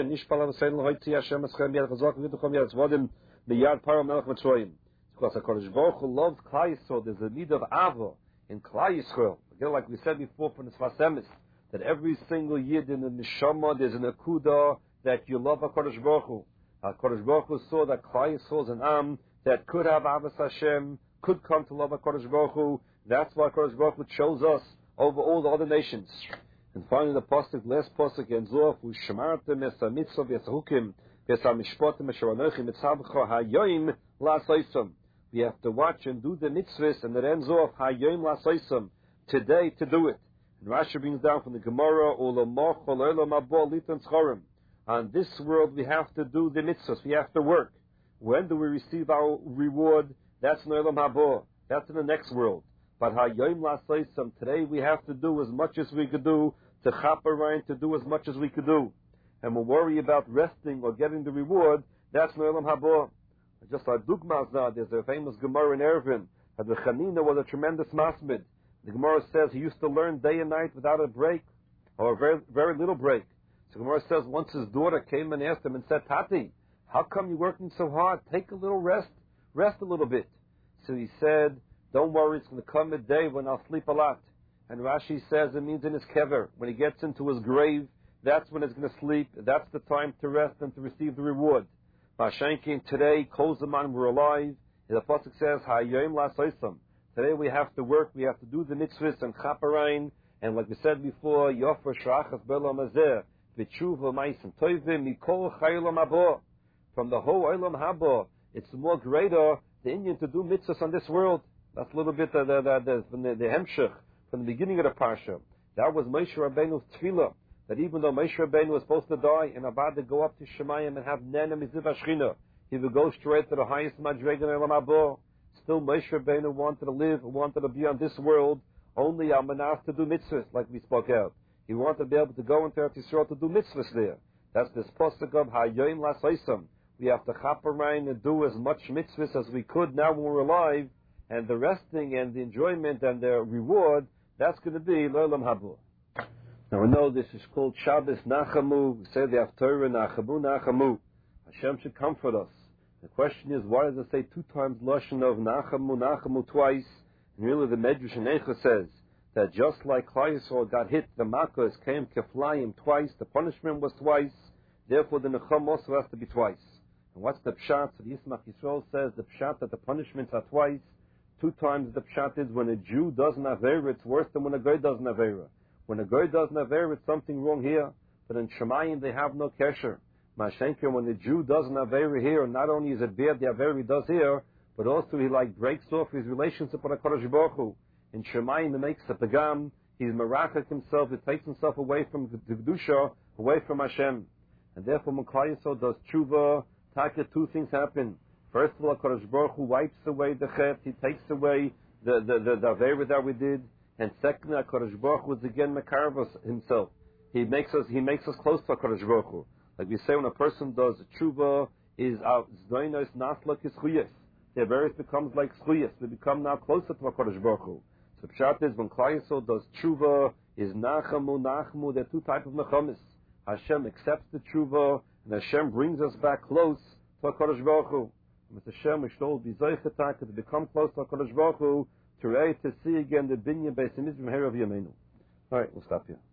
Baruch Hu loves Klal Yisrael, there's a need of Ava in Klal Yisrael. Again, like we said before from the Sfasemis, that every single Yid in the Neshama, there's an Akuda that you love HaKadosh Baruch Hu. HaKadosh Baruch Hu saw that Klal Yisrael is an Am that could have Avas Hashem, could come to love HaKadosh Baruch Hu. That's why HaKadosh Baruch Hu chose us over all the other nations. And finally, the pasuk, last pasuk ends off with Shemartem es hamitzvah v'eshukim v'eshamishpotim asher anochi mitzavcha hayoim la'asoisam. We have to watch and do the mitzvahs, and it ends off hayoim la'asoisam, today to do it. And Rashi brings down from the Gemara, Ulamach olam haba litan tzchorim. On this world, we have to do the mitzvahs. We have to work. When do we receive our reward? That's in olam haba. That's in the next world. But hayoim la'asoisam, today we have to do as much as we could do, to chaperayim, to do as much as we could do. And we'll worry about resting or getting the reward, that's No'elam Haba. Just like Dugmaz now, there's a famous Gemara in Eruvin, that the Chanina was a tremendous masmid. The Gemara says he used to learn day and night without a break, or a very, very little break. So the Gemara says once his daughter came and asked him and said, Tati, how come you're working so hard? Take a little rest, rest a little bit. So he said, don't worry, it's going to come a day when I'll sleep a lot. And Rashi says it means in his kever. When he gets into his grave, that's when he's going to sleep. That's the time to rest and to receive the reward. Mashenkin, today, Kol Zaman, we're alive. The Pasuk says, Hayom Lasoisam. Today we have to work, we have to do the mitzvahs and chaparain, and like we said before, Yofer Shrachas Belam Azeh, V'tshuva Ma'asim Tovim, Mikol Chayolam Haba. From the whole Olam Haba, it's more greater, the Indian to do mitzvahs on this world. That's a little bit the, the, the, the, the, the Hemshech, from the beginning of the Parsha. That was Moshe Rabbeinu's tefillah, that even though Moshe Rabbeinu was supposed to die, and about to go up to Shemayim and have Nen and Miziv Ashchina, he would go straight to the highest Madrega in Olam Haba. Still, Moshe Rabbeinu wanted to live, wanted to be on this world, only al manas to do mitzvahs, like we spoke out. He wanted to be able to go into Eretz Yisrael to do mitzvahs there. That's this pasuk of Hayom Lasoisam. We have to chaparain and do as much mitzvahs as we could now when we're alive, and the resting and the enjoyment and the reward, that's going to be L'Olam Haba. Now we know this is called Shabbos Nachamu. We say the Haftorah Nachamu Nachamu. Hashem should comfort us. The question is, why does it say two times Lashon of Nachamu, Nachamu twice? And really the Medrash in Eicha says that just like Klal Yisrael got hit, the Makkos came Keflayim twice, the punishment was twice, therefore the Necham also has to be twice. And what's the Pshat? So the Yismach Yisrael says the Pshat that the punishments are twice. Two times the Pshat is when a Jew does an Aveira, it's worse than when a Goy does an Aveira. When a Goy does an Aveira, it's something wrong here, but in Shemayim they have no kesher. Mashenker, when the Jew does an Aveira here, not only is it bad the Aveira he does here, but also he like breaks off his relationship with HaKadosh Baruch Hu. In Shemayim he makes a pagam, he's merachak himself, he takes himself away from the Kedusha, away from Hashem. And therefore when Klal Yisrael does tshuva, taka, two things happen. First of all, HaKadosh Baruch Hu wipes away the chet, he takes away the, the, the, the Aveira that we did. And secondly, HaKadosh Baruch Hu is again Mekarvos himself. He makes us, he makes us close to HaKadosh Baruch Hu. Like we say, when a person does tshuva, is zdoinos naslak is chuyas. Their various becomes like chuyas. They become now closer to HaKadosh Baruch Hu. So pshat is when Klal Yisrael does tshuva, is nachamu, nachmu. There are two types of nechamis. Hashem accepts the tshuva, and Hashem brings us back close to HaKadosh Baruch Hu. And with Hashem, we should all be zoichetak to become close to HaKadosh Baruch Hu, to ready to see again the binyan beis hamikdash from here of Yameinu. All right, we'll stop here.